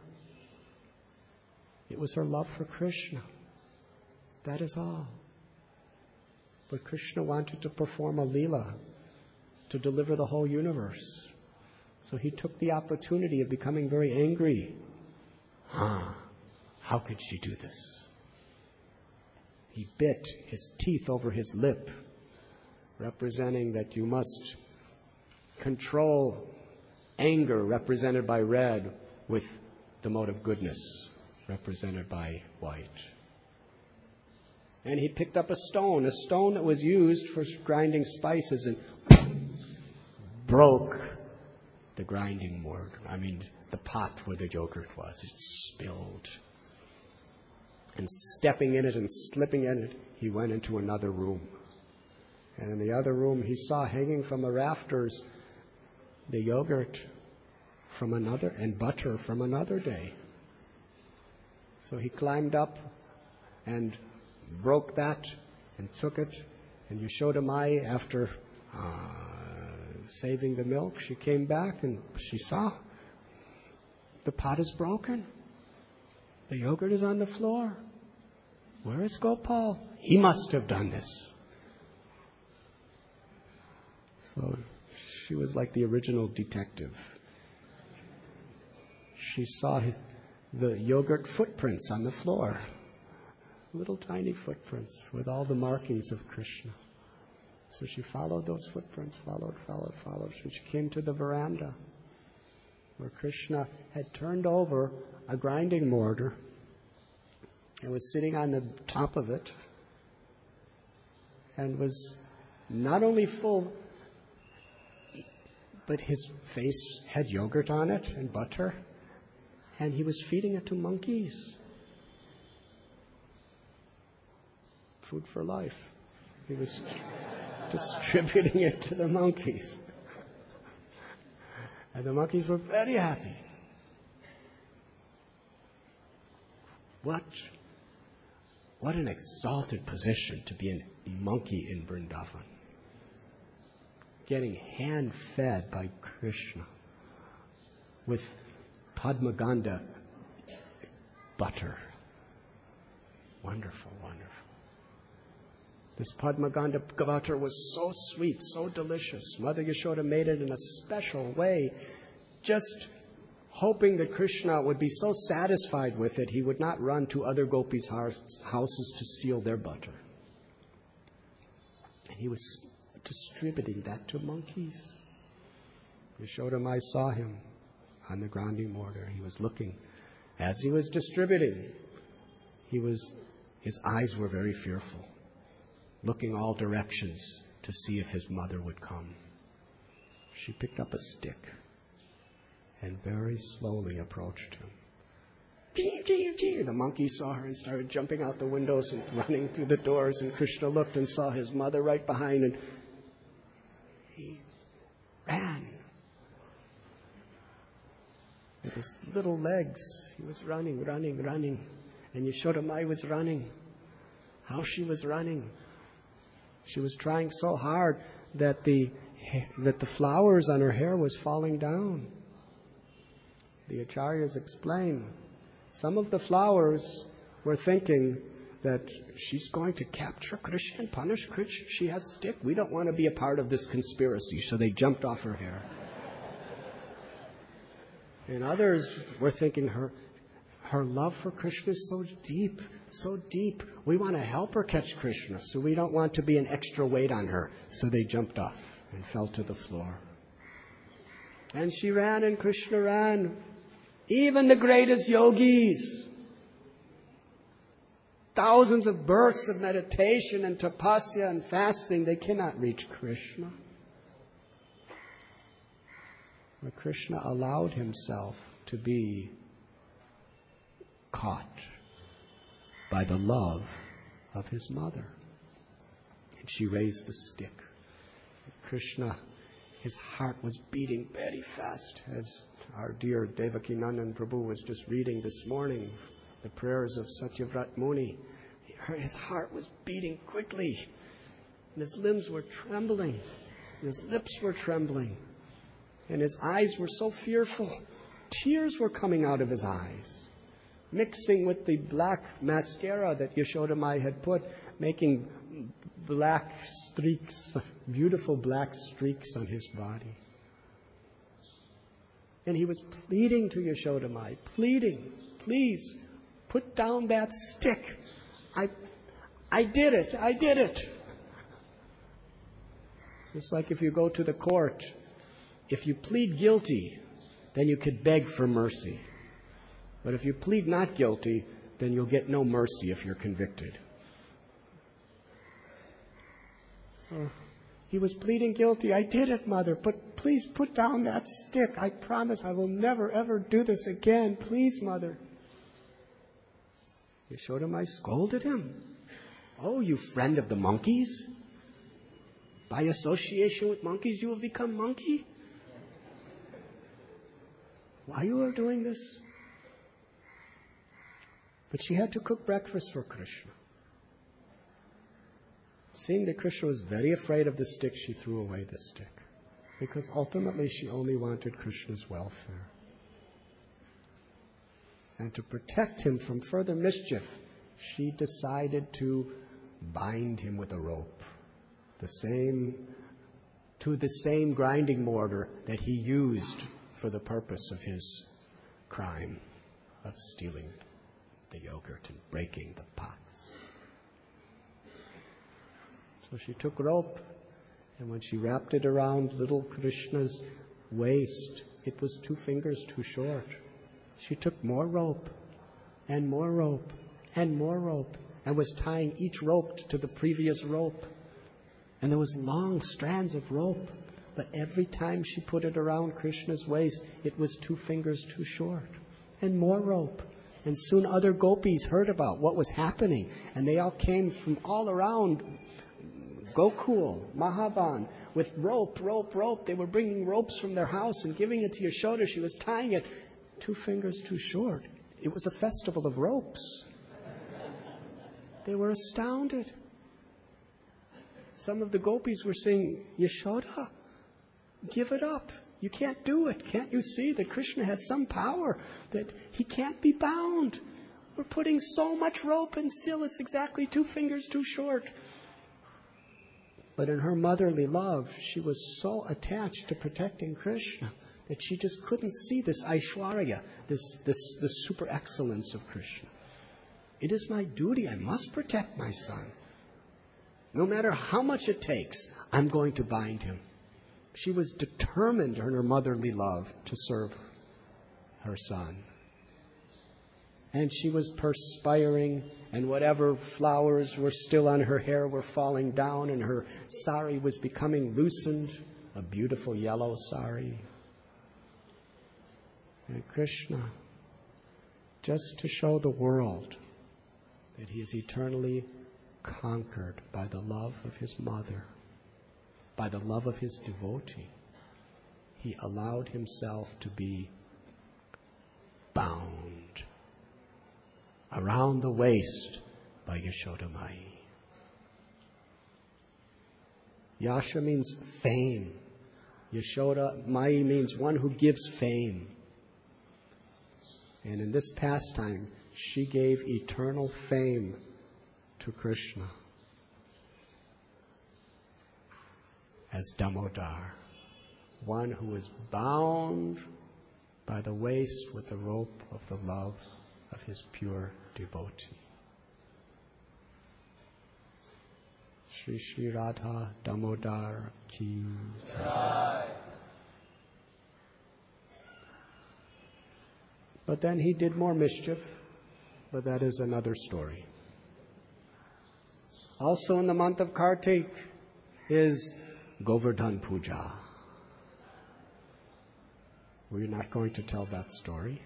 It was her love for Krishna. That is all. But Krishna wanted to perform a leela to deliver the whole universe. So he took the opportunity of becoming very angry. Ah, how could she do this? He bit his teeth over his lip, representing that you must control anger, represented by red, with the mode of goodness, represented by white. And he picked up a stone, a stone that was used for grinding spices, and broke the grinding board. I mean, the pot where the yogurt was. It spilled. And stepping in it and slipping in it, he went into another room. And in the other room, he saw hanging from the rafters the yogurt from another and butter from another day. So he climbed up and broke that and took it. And Yashoda Mai, after uh, saving the milk, she came back and she saw the pot is broken. The yogurt is on the floor. Where is Gopal? He must have done this. So she was like the original detective. She saw his, the yogurt footprints on the floor. Little tiny footprints with all the markings of Krishna. So she followed those footprints, followed, followed, followed. And she came to the veranda where Krishna had turned over a grinding mortar and was sitting on the top of it and was not only full, but his face had yogurt on it and butter, and he was feeding it to monkeys. Food for life. He was distributing it to the monkeys. And the monkeys were very happy. What, what an exalted position to be a monkey in Vrindavan. Getting hand-fed by Krishna with Padmaganda butter. Wonderful, wonderful. This Padmaganda butter was so sweet, so delicious. Mother Yashoda made it in a special way, just hoping that Krishna would be so satisfied with it, he would not run to other gopis' houses to steal their butter. And he was distributing that to monkeys. Yashoda Mai saw him on the grinding mortar. He was looking. As he was distributing, he was, his eyes were very fearful, looking all directions to see if his mother would come. She picked up a stick and very slowly approached him. The monkey saw her and started jumping out the windows and running through the doors, and Krishna looked and saw his mother right behind, and he ran. With his little legs, he was running, running, running. And Yashoda Mai was running. How she was running. She was trying so hard that the that the flowers on her hair was falling down. The acharyas explain, some of the flowers were thinking that she's going to capture Krishna and punish Krishna. She has stick. We don't want to be a part of this conspiracy. So they jumped off her hair. And others were thinking her her love for Krishna is so deep, so deep. We want to help her catch Krishna, so we don't want to be an extra weight on her. So they jumped off and fell to the floor. And she ran and Krishna ran. Even the greatest yogis, thousands of births of meditation and tapasya and fasting, they cannot reach Krishna. But Krishna allowed himself to be caught by the love of his mother. And she raised the stick. Krishna, his heart was beating very fast, as our dear Devaki Nandan Prabhu was just reading this morning, the prayers of Satyavrat Muni. His heart was beating quickly, and his limbs were trembling, and his lips were trembling, and his eyes were so fearful. Tears were coming out of his eyes, mixing with the black mascara that Yashoda Mai had put, making black streaks, beautiful black streaks on his body. And he was pleading to Yashoda Mai, pleading, please, put down that stick. I, I did it, I did it. It's like if you go to the court, if you plead guilty, then you could beg for mercy. But if you plead not guilty, then you'll get no mercy if you're convicted. So he was pleading guilty. I did it, Mother, but please put down that stick. I promise I will never, ever do this again. Please, Mother. Yashoda Mai scolded him. Oh, you friend of the monkeys? By association with monkeys, you have become monkey? Why you are doing this? But she had to cook breakfast for Krishna. Seeing that Krishna was very afraid of the stick, she threw away the stick. Because ultimately she only wanted Krishna's welfare. And to protect him from further mischief, she decided to bind him with a rope. The same, to the same grinding mortar that he used for the purpose of his crime of stealing the yogurt and breaking the pots. So she took rope, and when she wrapped it around little Krishna's waist, it was two fingers too short. She took more rope, and more rope, and more rope, and was tying each rope to the previous rope. And there was long strands of rope. But every time she put it around Krishna's waist, it was two fingers too short. And more rope. And soon other gopis heard about what was happening. And they all came from all around Gokul, Mahavan, with rope, rope, rope. They were bringing ropes from their house and giving it to Yashoda. She was tying it two fingers too short. It was a festival of ropes. They were astounded. Some of the gopis were saying, Yashoda, give it up. You can't do it. Can't you see that Krishna has some power, that he can't be bound? We're putting so much rope and still it's exactly two fingers too short. But in her motherly love, she was so attached to protecting Krishna that she just couldn't see this Aishwarya, this, this, this super excellence of Krishna. It is my duty. I must protect my son. No matter how much it takes, I'm going to bind him. She was determined in her motherly love to serve her son. And she was perspiring, and whatever flowers were still on her hair were falling down, and her sari was becoming loosened, a beautiful yellow sari. And Krishna, just to show the world that he is eternally conquered by the love of his mother, by the love of his devotee, he allowed himself to be bound around the waist by Yashoda Mai. Yasha means fame. Yashoda Mai means one who gives fame. And in this pastime, she gave eternal fame to Krishna as Damodar, one who is bound by the waist with the rope of the love of his pure devotee. Shri Shri Radha Damodar Ki Jai. But then he did more mischief, but that is another story. Also in the month of Kartik is Govardhan Puja. We're not going to tell that story.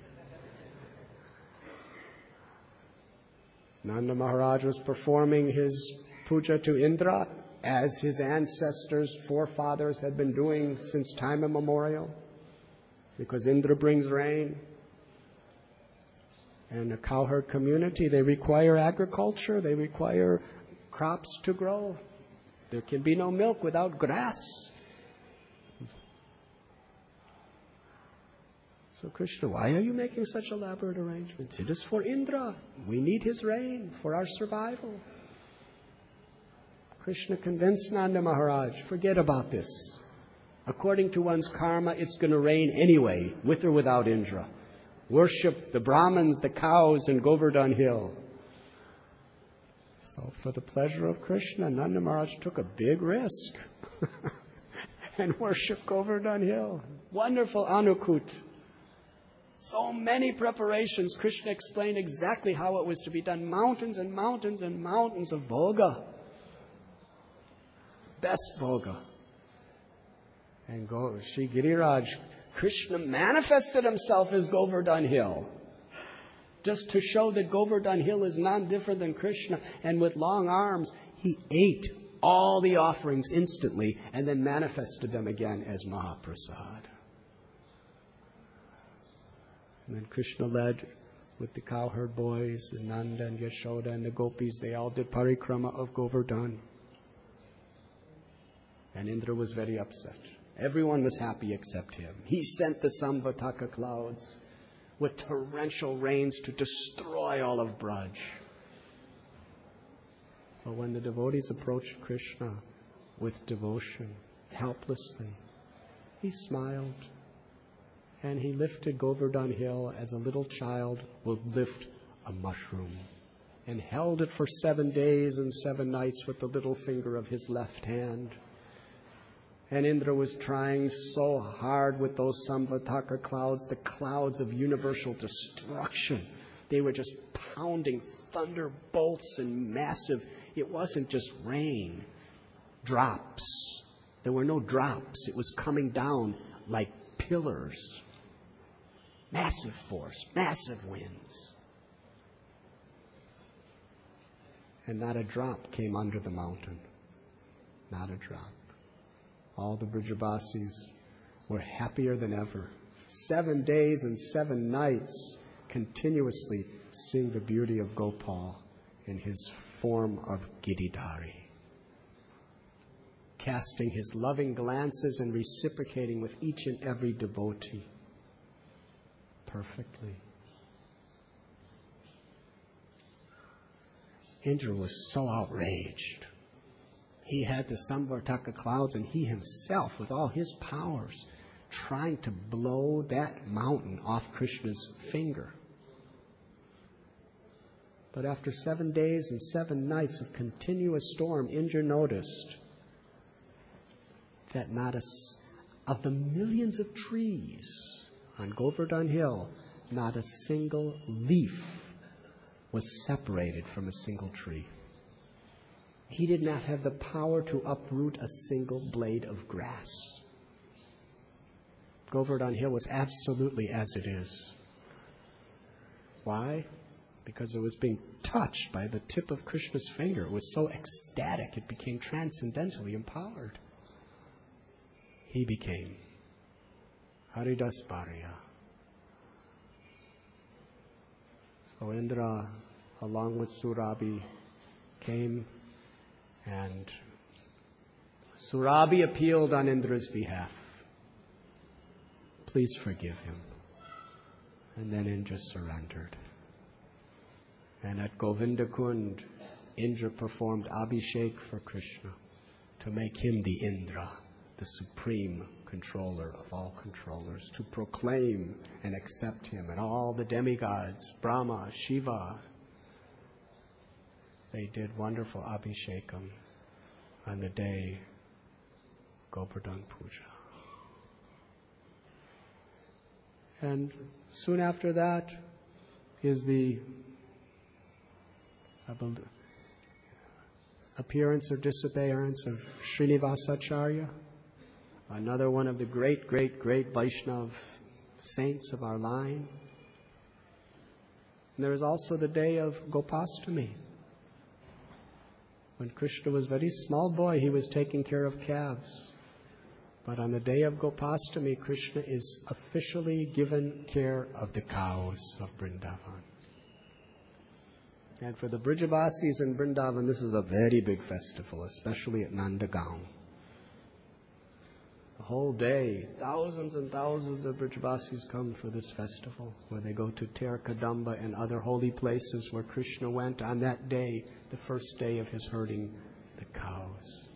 Nanda Maharaj was performing his puja to Indra as his ancestors, forefathers had been doing since time immemorial, because Indra brings rain. And a cowherd community, they require agriculture, they require crops to grow. There can be no milk without grass. So Krishna, why are you making such elaborate arrangements? It is for Indra. We need his rain for our survival. Krishna convinced Nanda Maharaj, forget about this. According to one's karma, it's going to rain anyway, with or without Indra. Worship the Brahmins, the cows, in Govardhan Hill. So for the pleasure of Krishna, Nanda Maharaj took a big risk and worshipped Govardhan Hill. Wonderful Anukut. So many preparations. Krishna explained exactly how it was to be done. Mountains and mountains and mountains of bhoga. Best bhoga. And go, Shri Giriraj, Krishna manifested himself as Govardhan Hill, just to show that Govardhan Hill is none different than Krishna. And with long arms, he ate all the offerings instantly and then manifested them again as Mahaprasad. And then Krishna led with the cowherd boys, and Nanda and Yashoda and the gopis. They all did parikrama of Govardhan. And Indra was very upset. Everyone was happy except him. He sent the Samvataka clouds with torrential rains to destroy all of Braj. But when the devotees approached Krishna with devotion, helplessly, he smiled. And he lifted Govardhan Hill as a little child would lift a mushroom, and held it for seven days and seven nights with the little finger of his left hand. And Indra was trying so hard with those Samvataka clouds, the clouds of universal destruction. They were just pounding thunderbolts and massive. It wasn't just rain. drops. There were no drops. It was coming down like pillars. Massive force, massive winds. And not a drop came under the mountain. Not a drop. All the Brijabasis were happier than ever. Seven days and seven nights continuously seeing the beauty of Gopal in his form of Giridhari, casting his loving glances and reciprocating with each and every devotee perfectly. Indra was so outraged. He had the Samvartaka clouds, and he himself, with all his powers, trying to blow that mountain off Krishna's finger. But after seven days and seven nights of continuous storm, Indra noticed that not a, of the millions of trees on Govardhan Hill, not a single leaf was separated from a single tree. He did not have the power to uproot a single blade of grass. Govardhan Hill was absolutely as it is. Why? Because it was being touched by the tip of Krishna's finger. It was so ecstatic, it became transcendentally empowered. He became Haridas Bharya. So Indra, along with Surabhi, came, and Surabhi appealed on Indra's behalf. Please forgive him. And then Indra surrendered. And at Govinda Kund, Indra performed Abhishek for Krishna to make him the Indra, the supreme controller of all controllers, to proclaim and accept him. And all the demigods, Brahma, Shiva, they did wonderful Abhishekam on the day Govardhan Puja. And soon after that is the appearance or disappearance of Srinivasacharya, another one of the great, great, great Vaishnav saints of our line. And there is also the day of Gopastami. When Krishna was a very small boy, he was taking care of calves. But on the day of Gopastami, Krishna is officially given care of the cows of Vrindavan. And for the Brijabasis in Vrindavan, this is a very big festival, especially at Nandagaon. The whole day, thousands and thousands of Brijabasis come for this festival, where they go to Terkadamba and other holy places where Krishna went on that day, the first day of his herding the cows.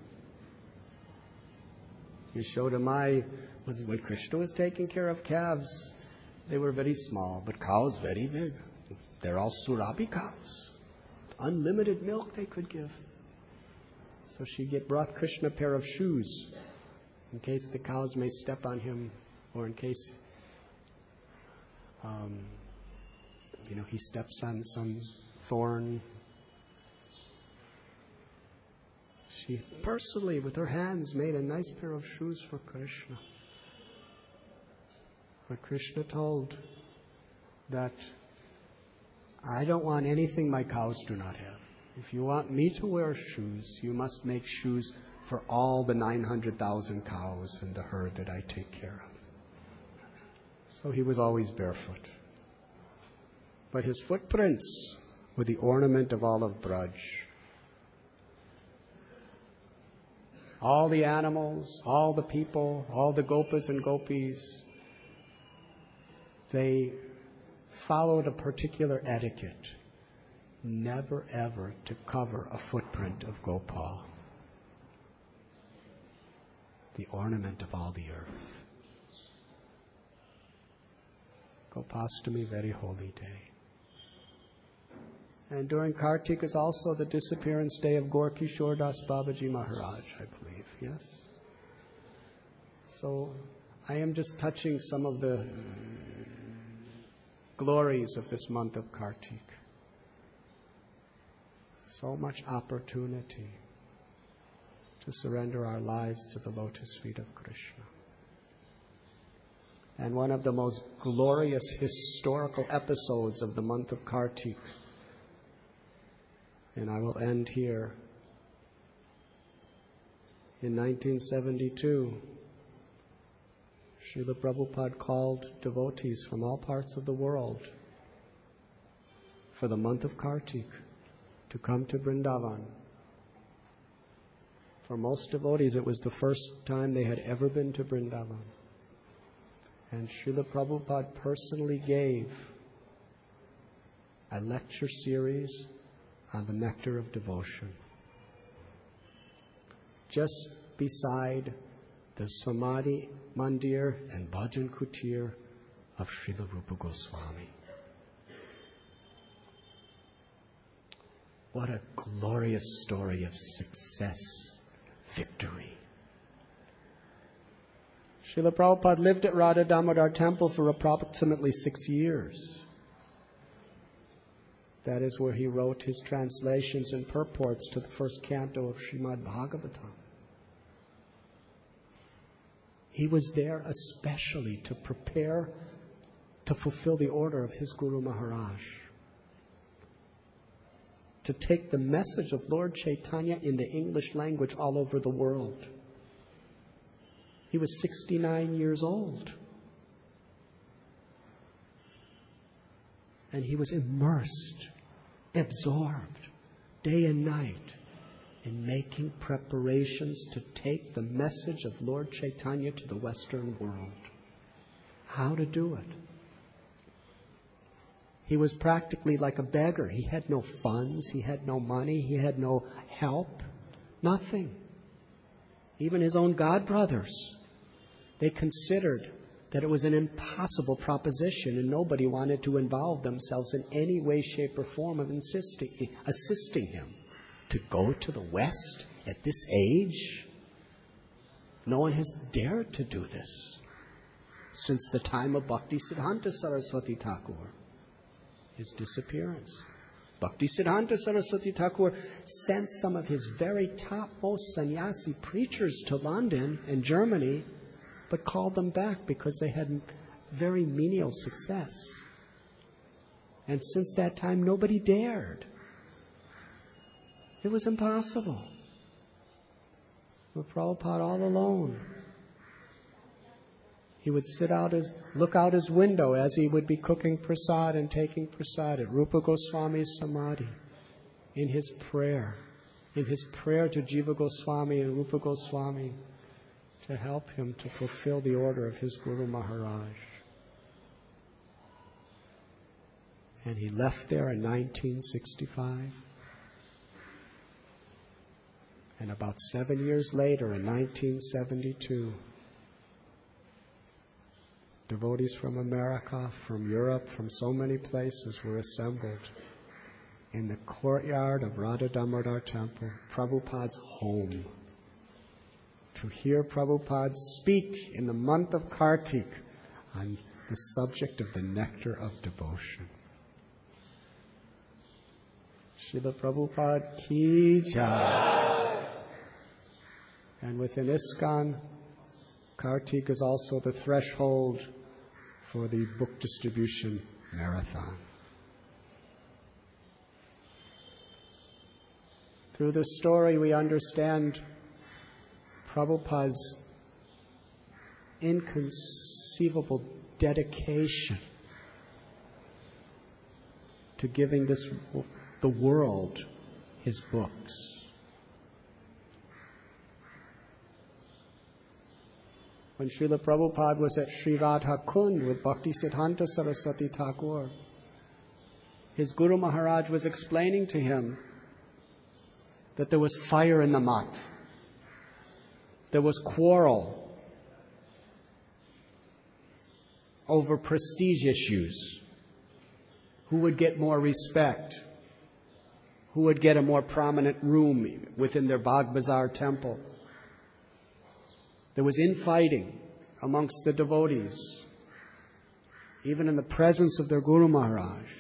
Yashoda, when Krishna was taking care of calves, they were very small, but cows very big. They're all Surabhi cows. Unlimited milk they could give. So she get brought Krishna a pair of shoes in case the cows may step on him, or in case um, you know he steps on some thorn. She personally, with her hands, made a nice pair of shoes for Krishna. But Krishna told that I don't want anything my cows do not have. If you want me to wear shoes, you must make shoes for all the nine hundred thousand cows in the herd that I take care of. So he was always barefoot. But his footprints were the ornament of all of Braj. All the animals, all the people, all the gopas and gopis, they followed a particular etiquette. Never ever to cover a footprint of Gopal, the ornament of all the earth. Gopastami, very holy day. And during Kartik is also the disappearance day of Gaur Kishore Das Babaji Maharaj, I believe, yes? So I am just touching some of the glories of this month of Kartik. So much opportunity to surrender our lives to the lotus feet of Krishna. And one of the most glorious historical episodes of the month of Kartik, and I will end here. In nineteen seventy-two, Srila Prabhupada called devotees from all parts of the world for the month of Kartik to come to Vrindavan. For most devotees, it was the first time they had ever been to Vrindavan. And Srila Prabhupada personally gave a lecture series on the nectar of devotion, just beside the Samadhi Mandir and Bhajan Kutir of Srila Rupa Goswami. What a glorious story of success, victory. Srila Prabhupada lived at Radha Damodar Temple for approximately six years. That is where he wrote his translations and purports to the first canto of Srimad Bhagavatam. He was there especially to prepare to fulfill the order of his Guru Maharaj, to take the message of Lord Chaitanya in the English language all over the world. He was sixty-nine years old. And he was immersed, absorbed, day and night, in making preparations to take the message of Lord Chaitanya to the Western world. How to do it? He was practically like a beggar. He had no funds, he had no money, he had no help, nothing. Even his own godbrothers, they considered that it was an impossible proposition and nobody wanted to involve themselves in any way, shape, or form of insisting, assisting him. To go to the West at this age? No one has dared to do this since the time of Bhaktisiddhanta Saraswati Thakur, his disappearance. Bhaktisiddhanta Saraswati Thakur sent some of his very topmost sannyasi preachers to London and Germany, but called them back because they had very menial success. And since that time, nobody dared. It was impossible. With Prabhupada all alone. He would sit out his, look out his window as he would be cooking prasad and taking prasad at Rupa Goswami's Samadhi, in his prayer, in his prayer to Jiva Goswami and Rupa Goswami to help him to fulfill the order of his Guru Maharaj. And he left there in nineteen sixty-five. And about seven years later, in nineteen seventy-two, devotees from America, from Europe, from so many places were assembled in the courtyard of Radha Damodar Temple, Prabhupada's home, to hear Prabhupada speak in the month of Kartik on the subject of the nectar of devotion. Srila Prabhupada ki jai. And within ISKCON, Kartik is also the threshold for the book distribution marathon. Through this story, we understand Prabhupada's inconceivable dedication to giving this the world his books. When Srila Prabhupada was at Sri Radha Kund with Bhaktisiddhanta Saraswati Thakur, his Guru Maharaj was explaining to him that there was fire in the mat. There was quarrel over prestige issues. Who would get more respect? Who would get a more prominent room within their Bagh Bazar temple? There was infighting amongst the devotees, even in the presence of their Guru Maharaj.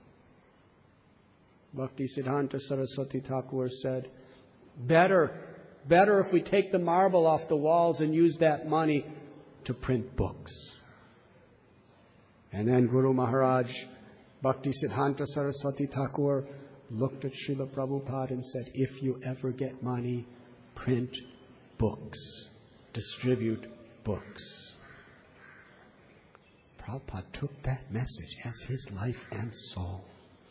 Bhaktisiddhanta Saraswati Thakur said, better Better if we take the marble off the walls and use that money to print books. And then Guru Maharaj, Bhaktisiddhanta Saraswati Thakur, looked at Srila Prabhupada and said, if you ever get money, print books, distribute books. Prabhupada took that message as his life and soul.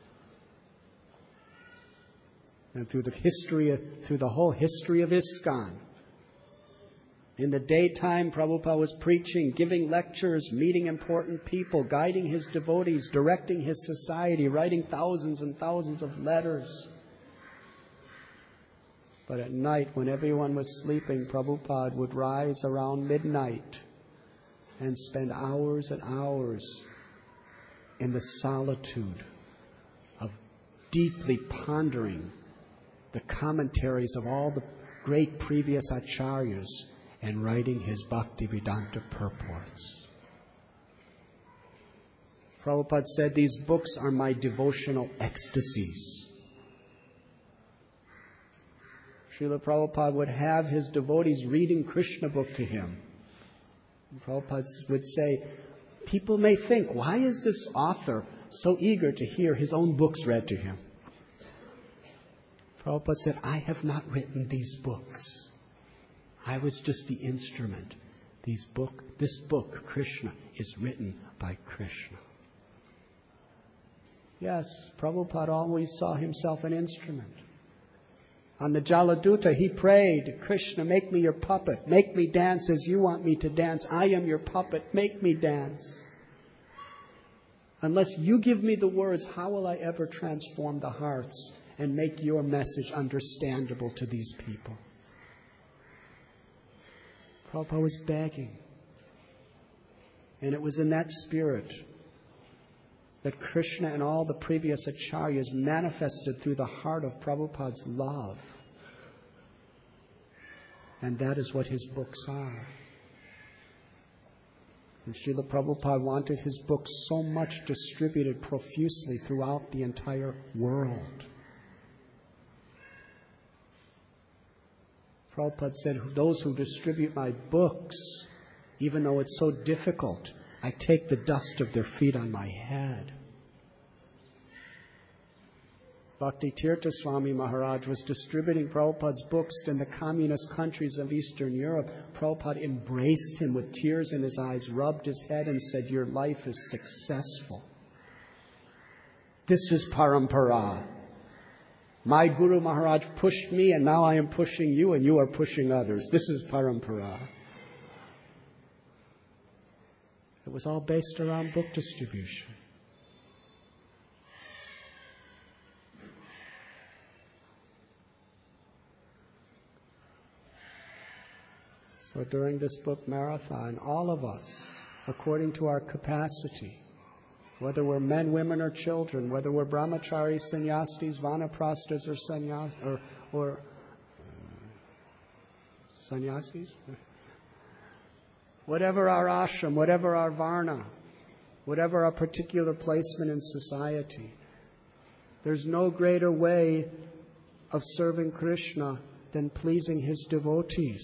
And through the history, of, through the whole history of ISKCON, in the daytime, Prabhupada was preaching, giving lectures, meeting important people, guiding his devotees, directing his society, writing thousands and thousands of letters. But at night, when everyone was sleeping, Prabhupada would rise around midnight and spend hours and hours in the solitude of deeply pondering the commentaries of all the great previous acharyas and writing his Bhaktivedanta purports. Prabhupada said, these books are my devotional ecstasies. Srila Prabhupada would have his devotees reading Krishna book to him. And Prabhupada would say, people may think, why is this author so eager to hear his own books read to him? Prabhupada said, I have not written these books. I was just the instrument. These book, this book, Krishna, is written by Krishna. Yes, Prabhupada always saw himself an instrument. On the Jaladuta, he prayed, Krishna, make me your puppet. Make me dance as you want me to dance. I am your puppet. Make me dance. Unless you give me the words, how will I ever transform the hearts and make your message understandable to these people? Prabhupada was begging. And it was in that spirit that Krishna and all the previous acharyas manifested through the heart of Prabhupada's love. And that is what his books are. And Srila Prabhupada wanted his books so much distributed profusely throughout the entire world. Prabhupada said, those who distribute my books, even though it's so difficult, I take the dust of their feet on my head. Bhakti Tirtha Swami Maharaj was distributing Prabhupada's books in the communist countries of Eastern Europe. Prabhupada embraced him with tears in his eyes, rubbed his head and said, your life is successful. This is parampara. My Guru Maharaj pushed me and now I am pushing you and you are pushing others. This is parampara. It was all based around book distribution. So during this book marathon, all of us, according to our capacity, whether we're men, women, or children, whether we're brahmacharis, sannyasis, vanaprasthas, or sannyas, or, or uh, sannyasis, whatever our ashram, whatever our varna, whatever our particular placement in society, there's no greater way of serving Krishna than pleasing his devotees.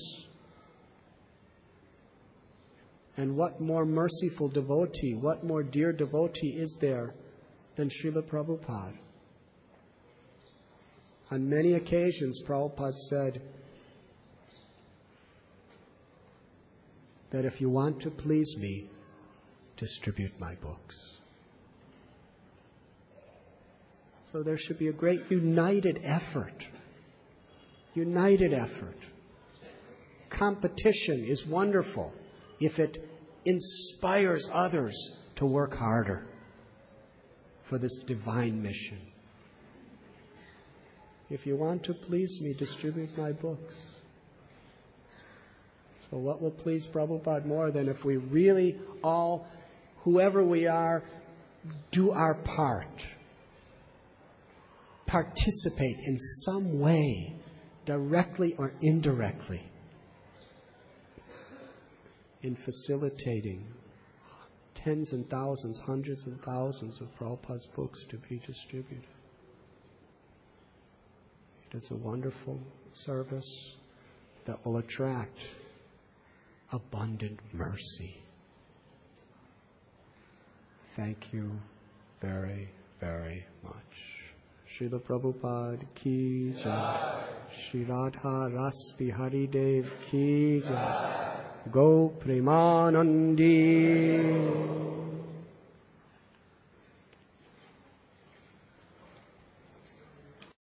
And what more merciful devotee, what more dear devotee is there than Srila Prabhupada? On many occasions, Prabhupada said that if you want to please me, distribute my books. So there should be a great united effort. United effort. Competition is wonderful if it inspires others to work harder for this divine mission. If you want to please me, distribute my books. So what will please Prabhupada more than if we really all, whoever we are, do our part, participate in some way, directly or indirectly, in facilitating tens and thousands, hundreds and thousands of Prabhupada's books to be distributed. It is a wonderful service. that will attract abundant mercy. Thank you very, very much. Srila Prabhupada ki jai. Shri Radha Ras Bihari Dev ki jai. Go Premanandi.